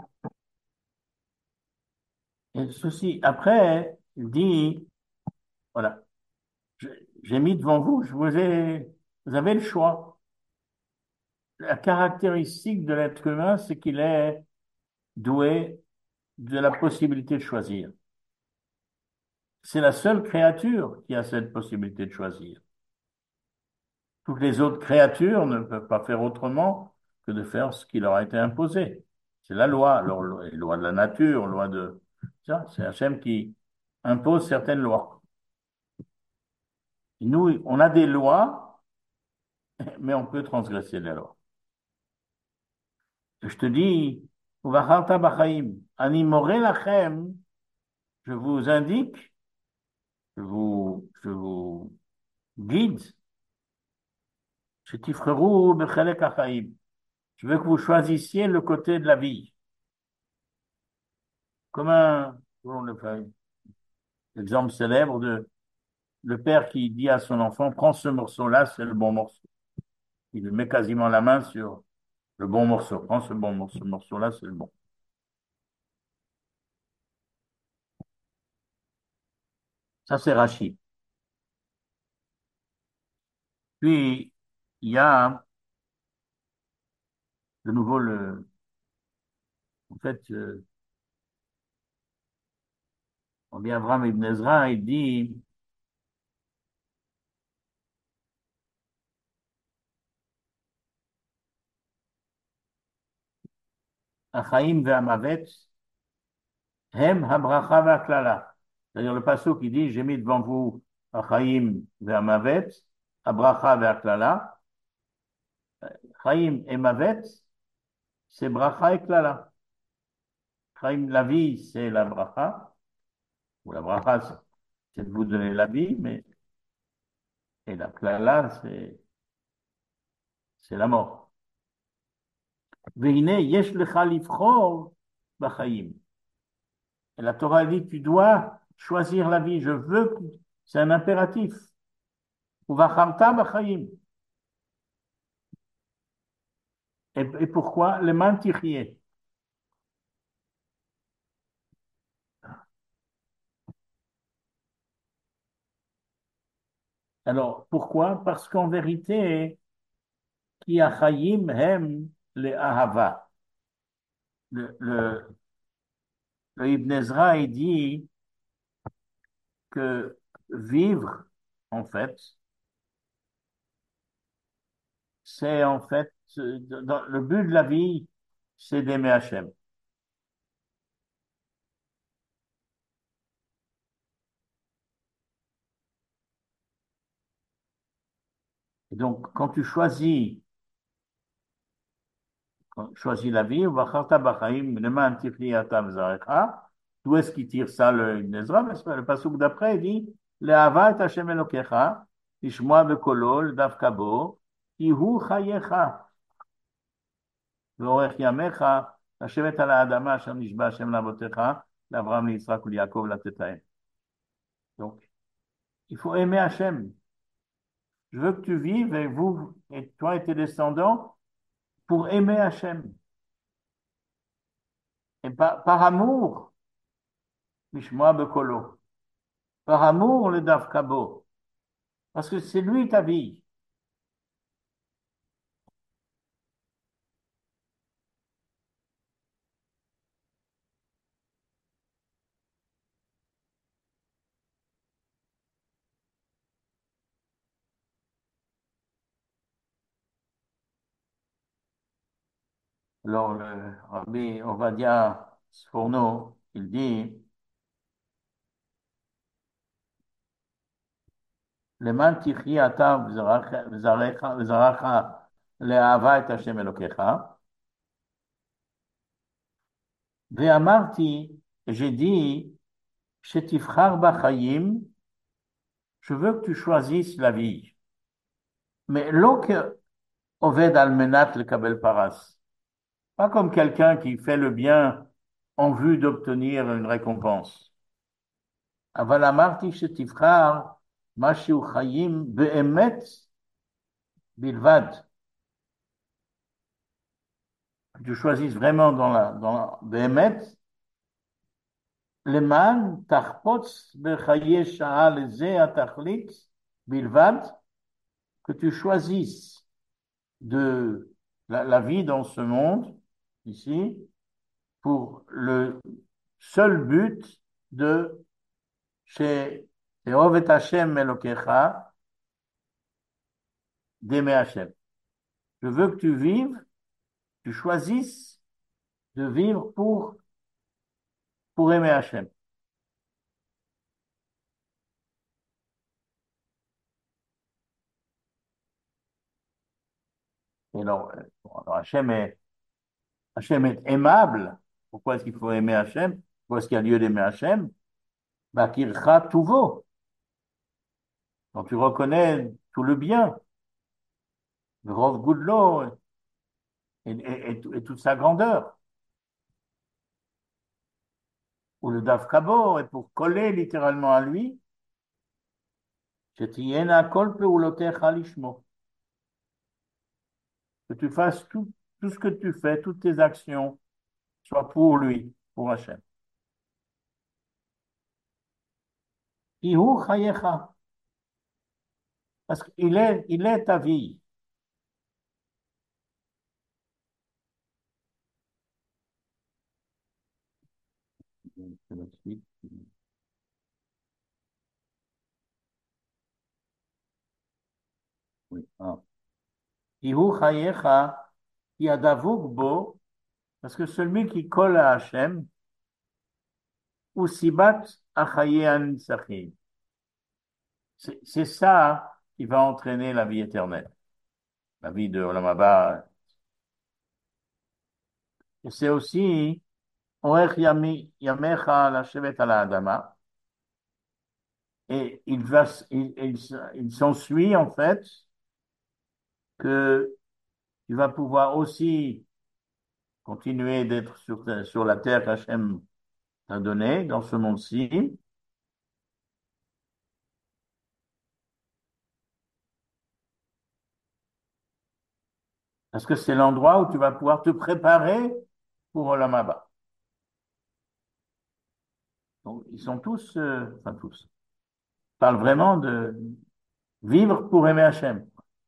Et ceci, après, il dit Voilà. J'ai mis devant vous, vous avez le choix. La caractéristique de l'être humain, c'est qu'il est doué de la possibilité de choisir. C'est la seule créature qui a cette possibilité de choisir. Toutes les autres créatures ne peuvent pas faire autrement que de faire ce qui leur a été imposé. C'est la loi, les lois de la nature, loi de ça. C'est Hachem qui impose certaines lois. Nous, on a des lois, mais on peut transgresser les lois. Je te dis, Uvacharta b'chaim, ani moreh lachem, je vous indique, je vous guide, shetifcheru bechelek hachaim. Je veux que vous choisissiez le côté de la vie. Comme l'exemple célèbre de le père qui dit à son enfant, prends ce morceau-là, c'est le bon morceau. Il met quasiment la main sur le bon morceau. Prends ce bon morceau, ce morceau-là, c'est le bon. Ça, c'est Rachid. Puis, il y a de nouveau en fait, on dit Abraham ibn Ezra, il dit, Achaim ve'amavet, hem habracha ve'aklala. C'est-à-dire le passage qui dit, j'ai mis devant vous Achaim ve'amavet, habracha ve'aklala. Chaim et mavet, c'est bracha et klala. Chaim, la vie, c'est la bracha, ou la bracha, c'est de vous donner la vie, mais, et la klala, c'est la mort. Veine, yesh lecha livchor b'chaim. Et la Torah dit, tu dois choisir la vie, je veux, c'est un impératif. Uvacharta b'chaim. Et pourquoi? Le mantichier. Alors, pourquoi? Parce qu'en vérité, qui a chayim hem le ahava. Le Ibn Ezra, il dit que vivre, en fait, c'est en fait, le but de la vie, c'est d'aimer Hachem. Et donc, quand tu choisis la vie, Vacharta b'chaim, leman tifliyata v'zarecha, d'où est-ce qu'il tire ça, le Ibn Ezra? Parce que le pasuk d'après, il dit, Le'ava et Hashem Elokecha, Ishmoa bekolo, l'davka bo, ki hu chayecha. ואורך ימיך, לשבת על האדמה אשר נשבע השם לאבותיך, לאברהם, ליצחק וליעקב לתת להם. Donc, il faut aimer Hachem. Je veux que tu vives, et vous, et toi et tes descendants, pour aimer Hachem. Et par amour, Mishmoa Bekolo. Par amour, le Davkabo. Parce que c'est lui ta vie. Alors, le Rabbi Ovadia Sforno, il dit, למען תחיה אתה וזרעך לאהבה את השם אלוקיך, ואמרתי, j'ai dit, שתבחר בחיים, je veux que tu choisisses la vie. Mais לא כעובד על מנת לקבל פרס. Pas comme quelqu'un qui fait le bien en vue d'obtenir une récompense. אבל אמרתי שתבחר משהו חיים באמת בלבד. Que tu choisisses vraiment dans la באמת, למען תחפוץ בחיי שעה לזה התכלית בלבד, que tu choisisses de la vie dans ce monde, ici, pour le seul but de chez Tehovet Hashem Elokecha, d'aimer Hashem. Je veux que tu vives, tu choisisses de vivre pour aimer Hashem. Et alors, Hachem est aimable. Pourquoi est-ce qu'il faut aimer Hachem? Pourquoi est-ce qu'il y a lieu d'aimer Hachem? Bakircha tuvo. Quand tu reconnais tout le bien, le Rov Goudlo et toute sa grandeur. Ou le Daf Kabo, et pour coller littéralement à lui, Shetiyena kol peulotecha lishmo. Que tu fasses tout ce que tu fais, toutes tes actions, soient pour lui, pour Hachem. Ihu chayecha. Parce il est ta vie. C'est la suite. Oui. Ah. Ihu chayecha, qui a davuk bo, parce que celui qui colle à Hachem, ou sibat achaye anitzachim. C'est ça qui va entraîner la vie éternelle, la vie de Olam Haba. Et c'est aussi Orech yamecha lashevet ala adama. Et il s'ensuit en fait que tu vas pouvoir aussi continuer d'être sur la terre qu'Hachem t'a donnée, dans ce monde-ci, parce que c'est l'endroit où tu vas pouvoir te préparer pour Olam Haba. Donc, ils sont tous, enfin tous, parlent vraiment de vivre pour aimer Hachem.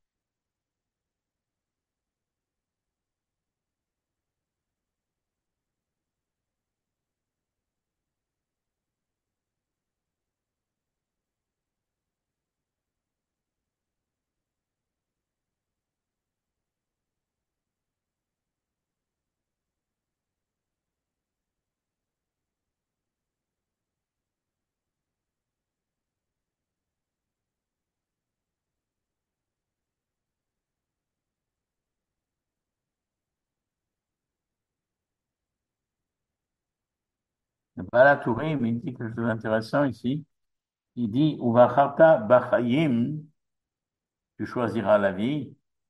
Bala Tourim, il dit quelque chose d'intéressant ici. Il dit, Uvacharta bachayim, tu choisiras la vie.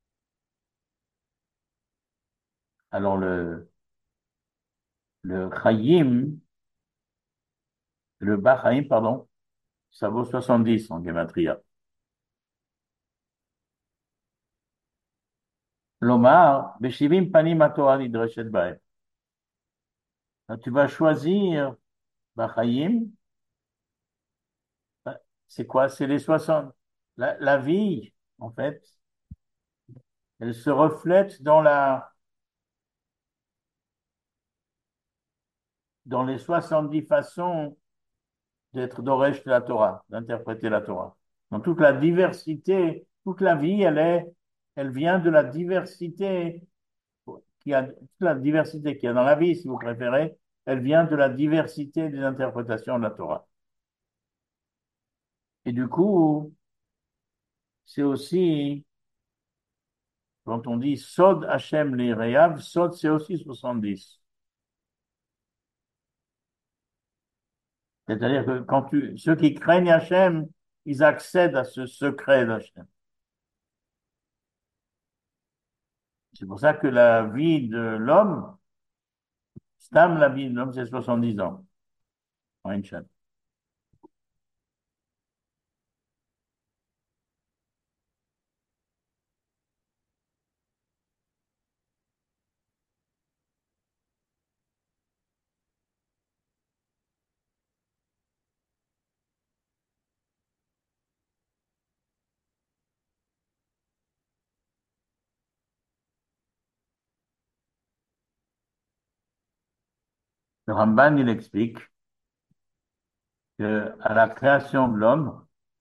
Alors le chayim, le bachayim, pardon, ça vaut 70 en gematria. Lomar, Beshivim panim atorah nidreshet bahem. Tu vas choisir bachayim. C'est quoi? C'est les 60. La vie, en fait, elle se reflète dans les 70 façons d'être Doresh de la Torah, d'interpréter la Torah. Dans toute la diversité, toute la vie, elle vient de la diversité toute la diversité qu'il y a dans la vie, si vous préférez, elle vient de la diversité des interprétations de la Torah. Et du coup, c'est aussi, quand on dit Sod Hashem Lireyav, Sod c'est aussi 70. C'est-à-dire que ceux qui craignent Hachem, ils accèdent à ce secret d'Hachem. C'est pour ça que la vie de l'homme, Stam, la vie de l'homme, c'est 70 ans. En une chaîne. Le Ramban, il explique que à la création de l'homme,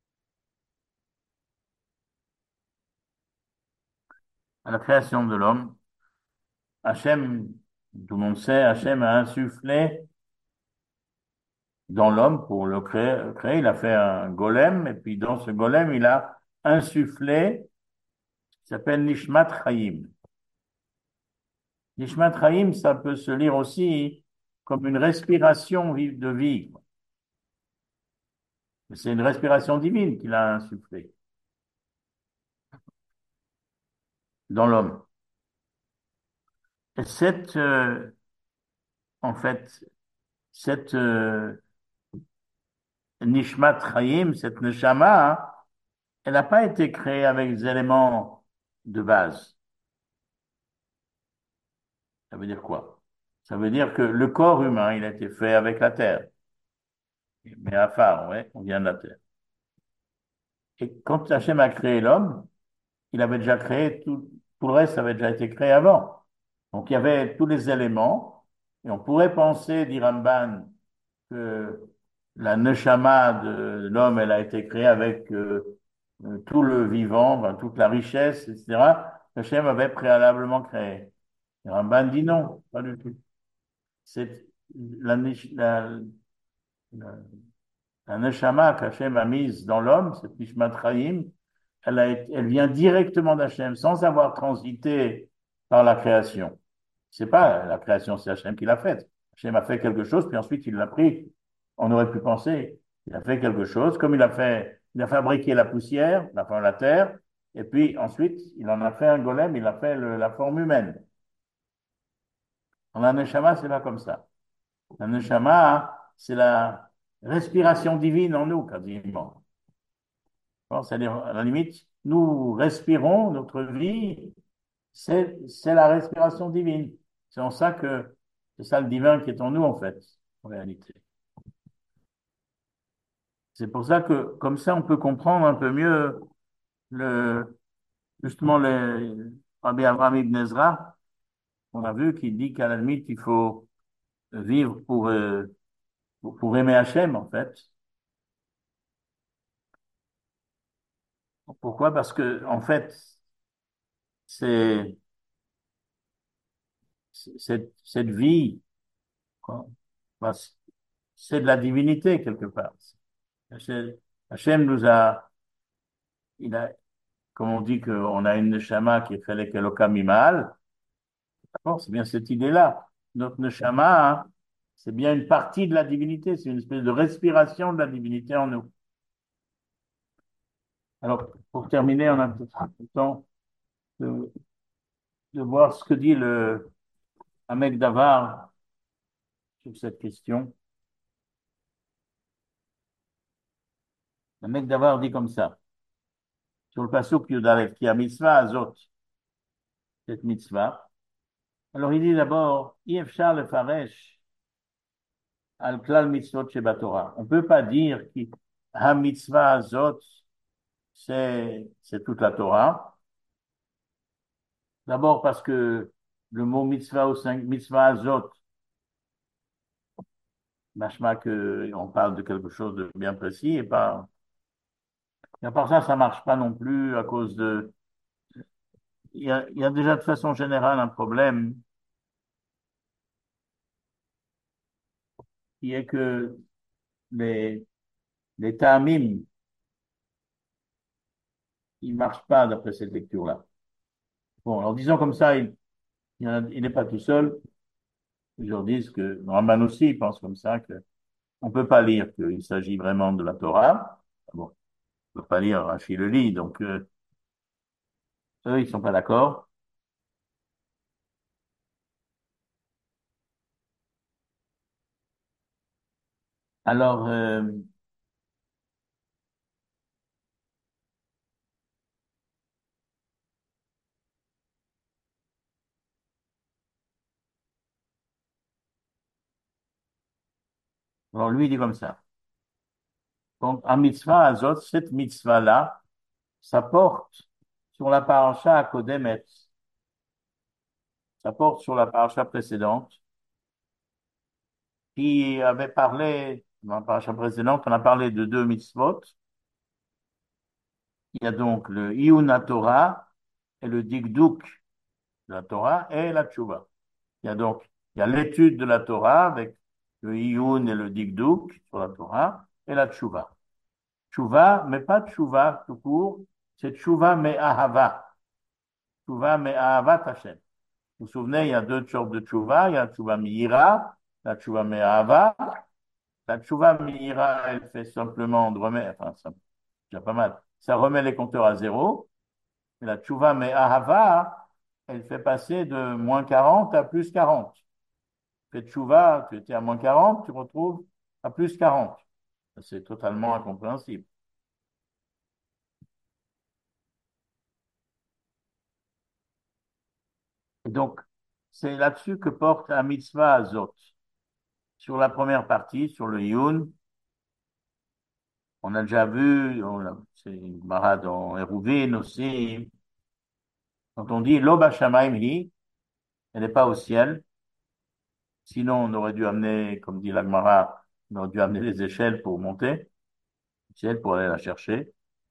à la création de l'homme, Hachem, tout le monde sait, Hachem a insufflé dans l'homme pour le créer. Il a fait un golem, et puis dans ce golem, il a insufflé, qui s'appelle Nishmat Chaim. Nishmat Chaim, ça peut se lire aussi comme une respiration de vie. C'est une respiration divine qu'il a insufflée dans l'homme. Et en fait, cette Nishmat Chaim, cette Neshama, elle n'a pas été créée avec des éléments de base. Ça veut dire quoi? Ça veut dire que le corps humain, il a été fait avec la terre. Mais à part, ouais, on vient de la terre. Et quand Hachem a créé l'homme, il avait déjà créé tout le reste, ça avait déjà été créé avant. Donc il y avait tous les éléments, et on pourrait penser, dit Ramban, que la neshama de l'homme, elle a été créée avec tout le vivant, enfin, toute la richesse, etc. Hachem avait préalablement créé. Et Ramban dit non, pas du tout. C'est la, la, la neshama qu'Hachem a mise dans l'homme, cette nishmat chaim, elle vient directement d'Hachem sans avoir transité par la création. C'est pas la création, c'est Hachem qui l'a faite. Hachem a fait quelque chose, puis ensuite il l'a pris. On aurait pu penser, il a fait quelque chose, comme il a fabriqué la poussière, la terre, et puis ensuite il en a fait un golem, il a fait la forme humaine. Dans la neshama, c'est pas comme ça. La neshama, c'est la respiration divine en nous, quasiment. Bon, c'est-à-dire, à la limite, nous respirons, notre vie, c'est la respiration divine. C'est en ça que c'est ça le divin qui est en nous, en fait, en réalité. C'est pour ça que, comme ça, on peut comprendre un peu mieux justement, Rabbi Avraham Ibn Ezra. On a vu qu'il dit qu'à la limite, il faut vivre pour aimer Hachem, en fait. Pourquoi? Parce que, en fait, c'est, cette vie, quoi, bah, c'est de la divinité, quelque part. Hachem, Hachem nous a, il a, comme on dit qu'on a une neshama qui est chelek Elokam Mimal, d'accord, c'est bien cette idée-là. Notre neshama, hein, c'est bien une partie de la divinité, c'est une espèce de respiration de la divinité en nous. Alors, pour terminer, on a peut-être un peu de temps de, de voir ce que dit le Hamek Davar sur cette question. Le Hamek Davar dit comme ça, sur le pasuk Yudalef, qui a mitzvah azot, cette mitzvah. Alors, il dit d'abord, Yefshar le faresh al klal mitzvot shebatorah. On peut pas dire que ha mitzvah azot, c'est toute la Torah. D'abord parce que le mot mitzvah au cinq mitzvah azot, machma que on parle de quelque chose de bien précis et à part ça, ça marche pas non plus à cause il y a déjà de façon générale un problème qui est que les, les ta'amim, ils marchent pas d'après cette lecture-là. Bon, alors disons comme ça, il n'est pas tout seul. Ils leur disent que, Ramban aussi, il pense comme ça, que on peut pas lire qu'il s'agit vraiment de la Torah. Bon, on peut pas lire Rachid le lit, donc eux, ils sont pas d'accord. Alors, alors lui, il dit comme ça. Donc, en mitzvah azot, cette mitzvah-là, ça porte sur la paracha Kodemet, ça porte sur la paracha précédente, qui avait parlé, dans la paracha précédente, on a parlé de deux mitzvot. Il y a donc le Iyun Torah et le Dikduk de la Torah et la Tchouva. Il y a donc il y a l'étude de la Torah avec le Iyun et le Dikduk sur la Torah et la Tchouva. Tchouva, mais pas Tchouva tout court, c'est Tchouva mais Ahava. Tchouva mais Ahavat Hashem. Vous vous souvenez, il y a deux sortes de Tchouva. Il y a la Tchouva Meira, la Tchouva Me'ahava. La Tchouva Meira, elle fait simplement de remettre, enfin, ça, c'est déjà pas mal. Ça remet les compteurs à zéro. Et la Tchouva Me'ahava, elle fait passer de -40 à +40. Tu fais Tchouva, tu étais à -40, tu retrouves à +40. C'est totalement incompréhensible. Et donc, c'est là-dessus que porte la mitzvah azot. Sur la première partie, sur le Yun, on a déjà vu, c'est une marade dans Eruvin aussi, quand on dit Lo Bashamaim hi, elle n'est pas au ciel. Sinon, on aurait dû amener, comme dit l'Agmara, on aurait dû amener les échelles pour monter au ciel, pour aller la chercher.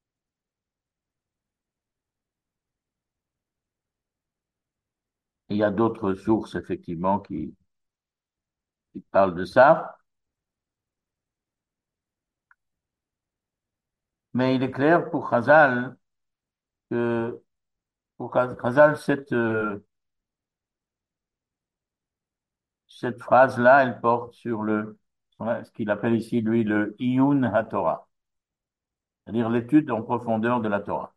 Et il y a d'autres sources, effectivement, qui parlent de ça. Mais il est clair pour Chazal que, pour Chazal, cette phrase-là, elle porte sur ce qu'il appelle ici, lui, le Iyun HaTorah, c'est-à-dire l'étude en profondeur de la Torah.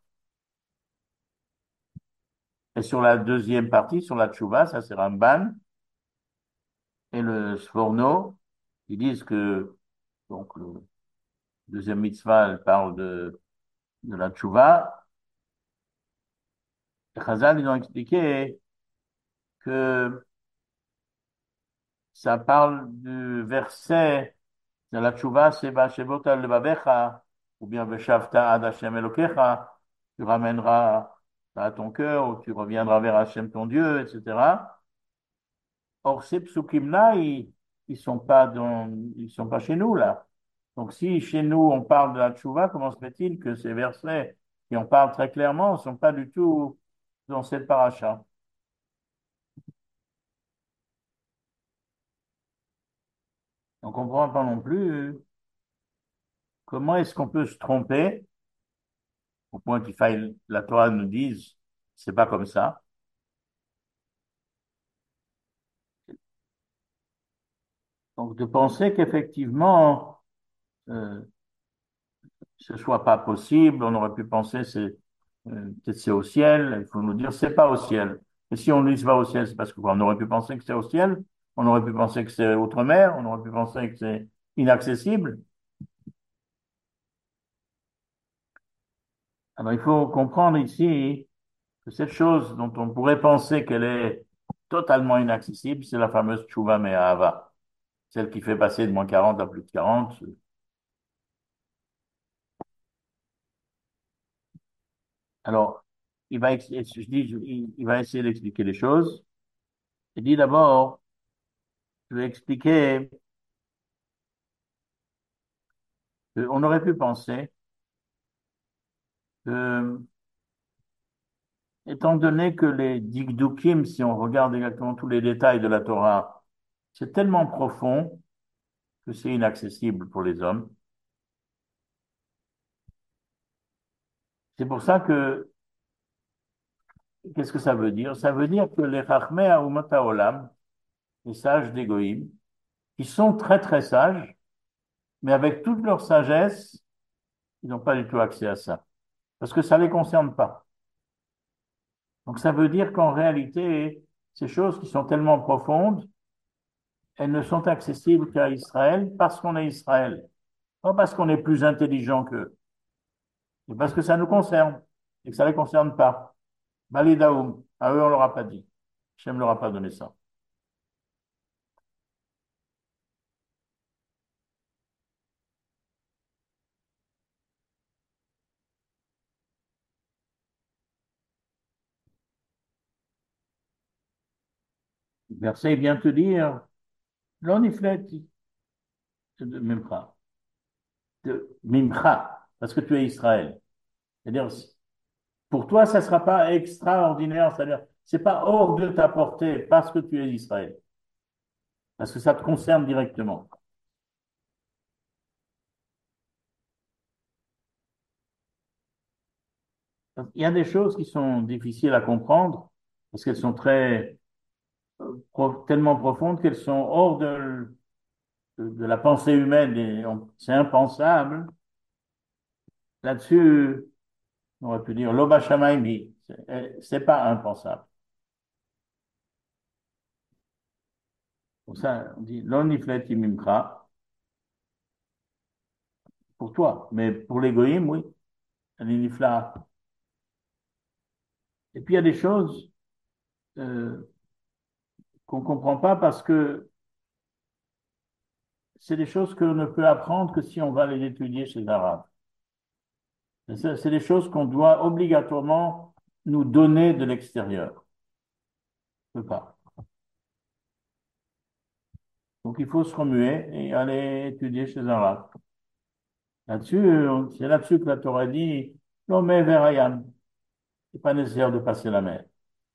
Et sur la deuxième partie, sur la Tchouva, ça c'est Ramban et le Sforno, ils disent que, donc, le deuxième mitzvah, elle parle de la Tchouva. Et Chazal, ils ont expliqué que ça parle du verset de la Tchouva, c'est Vashevota levavecha, ou bien Veshavta ad Hashem Elokecha, tu ramèneras à ton cœur, ou tu reviendras vers Hashem ton Dieu, etc. Or, ces psukim-là, ils sont pas chez nous, là. Donc, si chez nous, on parle de la tchouva, comment se fait-il que ces versets qui en parlent très clairement ne sont pas du tout dans cette paracha? On ne comprend pas non plus comment est-ce qu'on peut se tromper au point qu'il faille, la Torah nous dise, c'est pas comme ça. Donc, de penser qu'effectivement, euh, ce soit pas possible. On aurait pu penser peut-être c'est au ciel. Il faut nous dire c'est pas au ciel. Et si on dit c'est pas au ciel, c'est parce qu'on aurait pu penser que c'est au ciel. On aurait pu penser que c'est outre-mer. On aurait pu penser que c'est inaccessible. Alors il faut comprendre ici que cette chose dont on pourrait penser qu'elle est totalement inaccessible, c'est la fameuse Tchouva Me'ahava, celle qui fait passer de -40 à +40. Alors, il va essayer d'expliquer les choses. Il dit d'abord, je vais expliquer qu'on aurait pu penser que, étant donné que les Dikdukim, si on regarde exactement tous les détails de la Torah, c'est tellement profond que c'est inaccessible pour les hommes. C'est pour ça que, qu'est-ce que ça veut dire? Ça veut dire que les Chachmei Umat Haolam, les sages des Goïm, ils sont très très sages, mais avec toute leur sagesse, ils n'ont pas du tout accès à ça, parce que ça ne les concerne pas. Donc ça veut dire qu'en réalité, ces choses qui sont tellement profondes, elles ne sont accessibles qu'à Israël parce qu'on est Israël, pas parce qu'on est plus intelligent qu'eux, mais parce que ça nous concerne et que ça ne les concerne pas. Balidaoum, à eux on leur a pas dit. Hachem leur a pas donné ça. Le verset vient te dire, l'on y flette. de Mimcha, de Mimcha, parce que tu es Israël. C'est-à-dire, pour toi, ça ne sera pas extraordinaire, c'est-à-dire, c'est pas hors de ta portée parce que tu es Israël, parce que ça te concerne directement. Il y a des choses qui sont difficiles à comprendre parce qu'elles sont tellement profondes qu'elles sont hors de la pensée humaine et c'est impensable. Là-dessus, on aurait pu dire Loba Shamaimi, c'est pas impensable. Pour ça, on dit Lo niflet imimcha, pour toi, mais pour les goïms, oui, elle est nifla. Et puis il y a des choses qu'on comprend pas parce que c'est des choses que l'on ne peut apprendre que si on va les étudier chez les Arabes. C'est des choses qu'on doit obligatoirement nous donner de l'extérieur. On peut pas. Donc il faut se remuer et aller étudier chez un Arabe. Là-dessus, c'est là-dessus que la Torah dit, non mais vers Hayam. C'est pas nécessaire de passer la mer.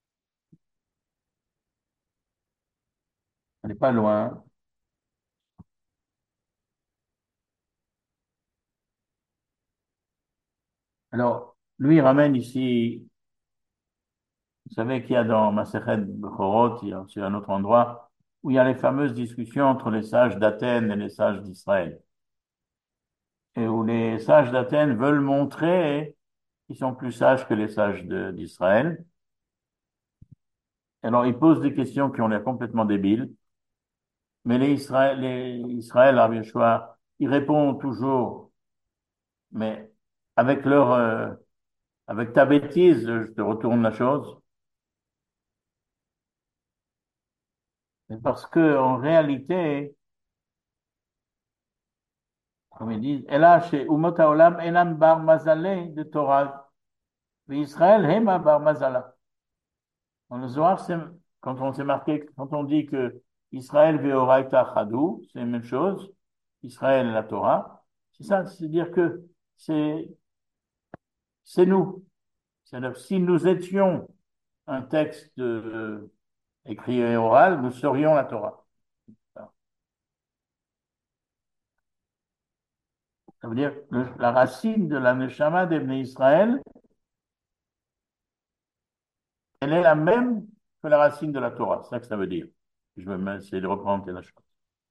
Elle n'est pas loin. Alors, lui, il ramène ici, vous savez qu'il y a dans Masechet Bechorot, il y a aussi un autre endroit, où il y a les fameuses discussions entre les sages d'Athènes et les sages d'Israël. Et où les sages d'Athènes veulent montrer qu'ils sont plus sages que les sages d'Israël. Alors, ils posent des questions qui ont l'air complètement débiles, mais les Israël, Rabbi Yeshua, ils répondent toujours, mais avec avec ta bêtise, je te retourne la chose. Parce que, en réalité, comme ils disent, Ela chez Umot Haolam enam bar mazale de Torah. Mais Israël, hema bar mazala. Dans le Zohar, quand on s'est marqué, quand on dit que Israël ve'oraita chadou, c'est la même chose. Israël et la Torah. C'est ça, c'est-à-dire que c'est, c'est nous. C'est-à-dire, si nous étions un texte écrit et oral, nous serions la Torah. Ça veut dire que la racine de la Neshama d'Ebné Israël, elle est la même que la racine de la Torah. C'est ça que ça veut dire. Je vais essayer de reprendre la chose.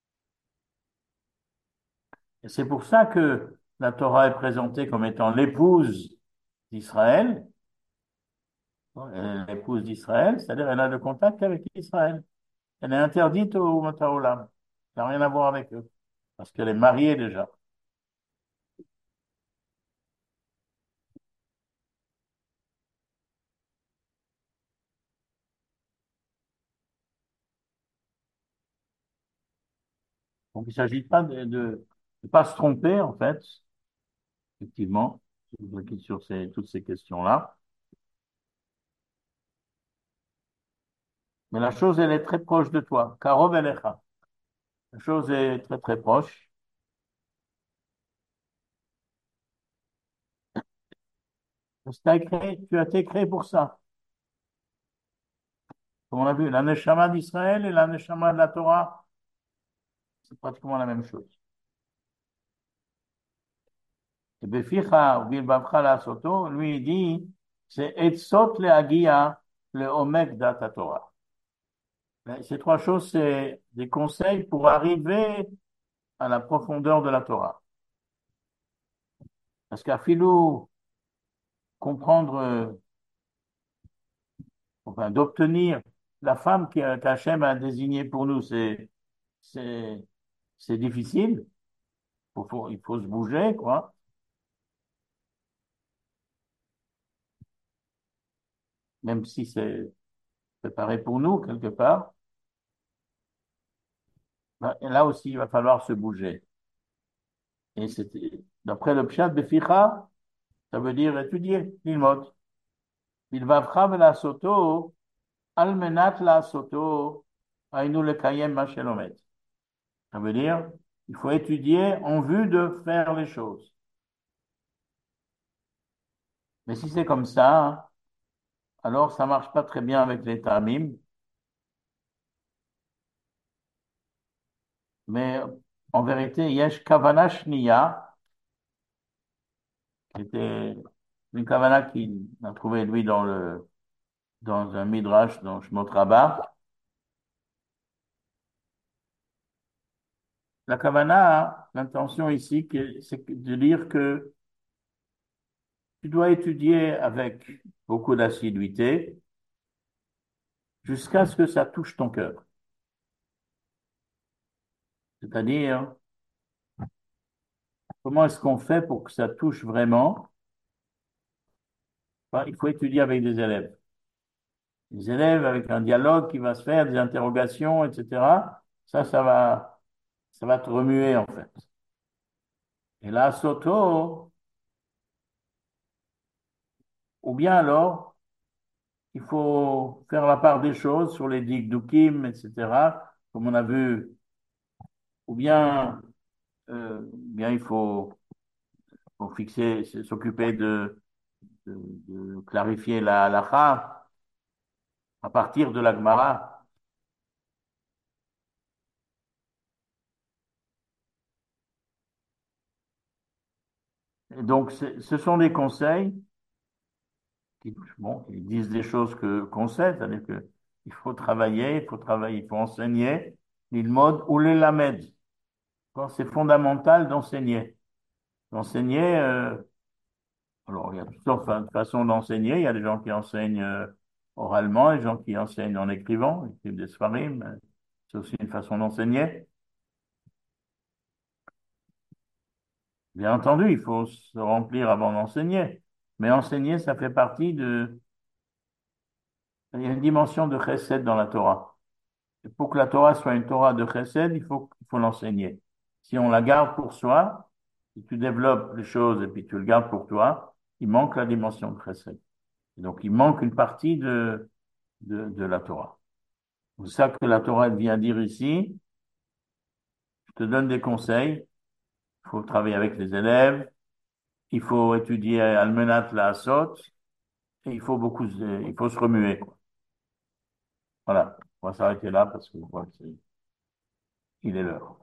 Et c'est pour ça que la Torah est présentée comme étant l'épouse d'Israël. Elle est l'épouse d'Israël, c'est-à-dire elle a le contact avec Israël. Elle est interdite au Mataolam. Ça n'a rien à voir avec eux, parce qu'elle est mariée déjà. Donc il ne s'agit pas de pas se tromper, en fait, effectivement, sur toutes ces questions-là. Mais la chose, elle est très proche de toi. Karov elecha. La chose est très, très proche. Parce que tu as été créé pour ça. Comme on a vu, la Neshama d'Israël et la Neshama de la Torah, c'est pratiquement la même chose. Et Beficha, ou Bilbavcha la Soto, lui, il dit, c'est Etzot le Agia, le Omek data Torah. Ces trois choses, c'est des conseils pour arriver à la profondeur de la Torah. Parce qu'à Philou, comprendre, enfin, d'obtenir la femme qu'Hachem a désignée pour nous, c'est, c'est difficile. Il faut se bouger, quoi. Même si c'est préparé pour nous, quelque part. Et là aussi, il va falloir se bouger. Et d'après le Pshat Beficha, ça veut dire étudier, l'ilmot. Bilvavcha la soto, almenat la soto, ainu le kayem ma shelomet. Ça veut dire, Il faut étudier en vue de faire les choses. Mais si c'est comme ça, hein, alors ça marche pas très bien avec les tamim. Mais en vérité, yesh kavana shniya, qui était une kavana qu'il a trouvé lui dans un midrash dans Shmot Rabbah. La kavana, l'intention ici, c'est de dire que tu dois étudier avec beaucoup d'assiduité jusqu'à ce que ça touche ton cœur. C'est-à-dire, comment est-ce qu'on fait pour que ça touche vraiment? Enfin, il faut étudier avec des élèves. Des élèves avec un dialogue qui va se faire, des interrogations, etc. Ça va te remuer en fait. Et là, Soto, ou bien alors, il faut faire la part des choses sur les Dikdukim, etc. Comme on a vu, ou bien, bien il faut fixer, s'occuper de clarifier la halakha à partir de la Gemara. Et donc, ce sont des conseils qui, bon, qui disent des choses qu'on sait, c'est-à-dire que il faut enseigner, l'ilmod ou les lamed. C'est fondamental d'enseigner. D'enseigner, alors il y a toutes sortes de façons d'enseigner. Il y a des gens qui enseignent oralement, des gens qui enseignent en écrivant, ils écrivent des svarim. C'est aussi une façon d'enseigner. Bien entendu, il faut se remplir avant d'enseigner. Mais enseigner, ça fait partie il y a une dimension de chesed dans la Torah. Et pour que la Torah soit une Torah de chesed, il faut l'enseigner. Si on la garde pour soi, si tu développes les choses et puis tu le gardes pour toi, il manque la dimension de chesed. Et donc, il manque une partie de la Torah. C'est ça que la Torah elle vient dire ici. Je te donne des conseils. Il faut travailler avec les élèves. Il faut étudier Almenat la Asot. Et il faut se remuer, quoi. Voilà. On va s'arrêter là parce que voilà, il est l'heure.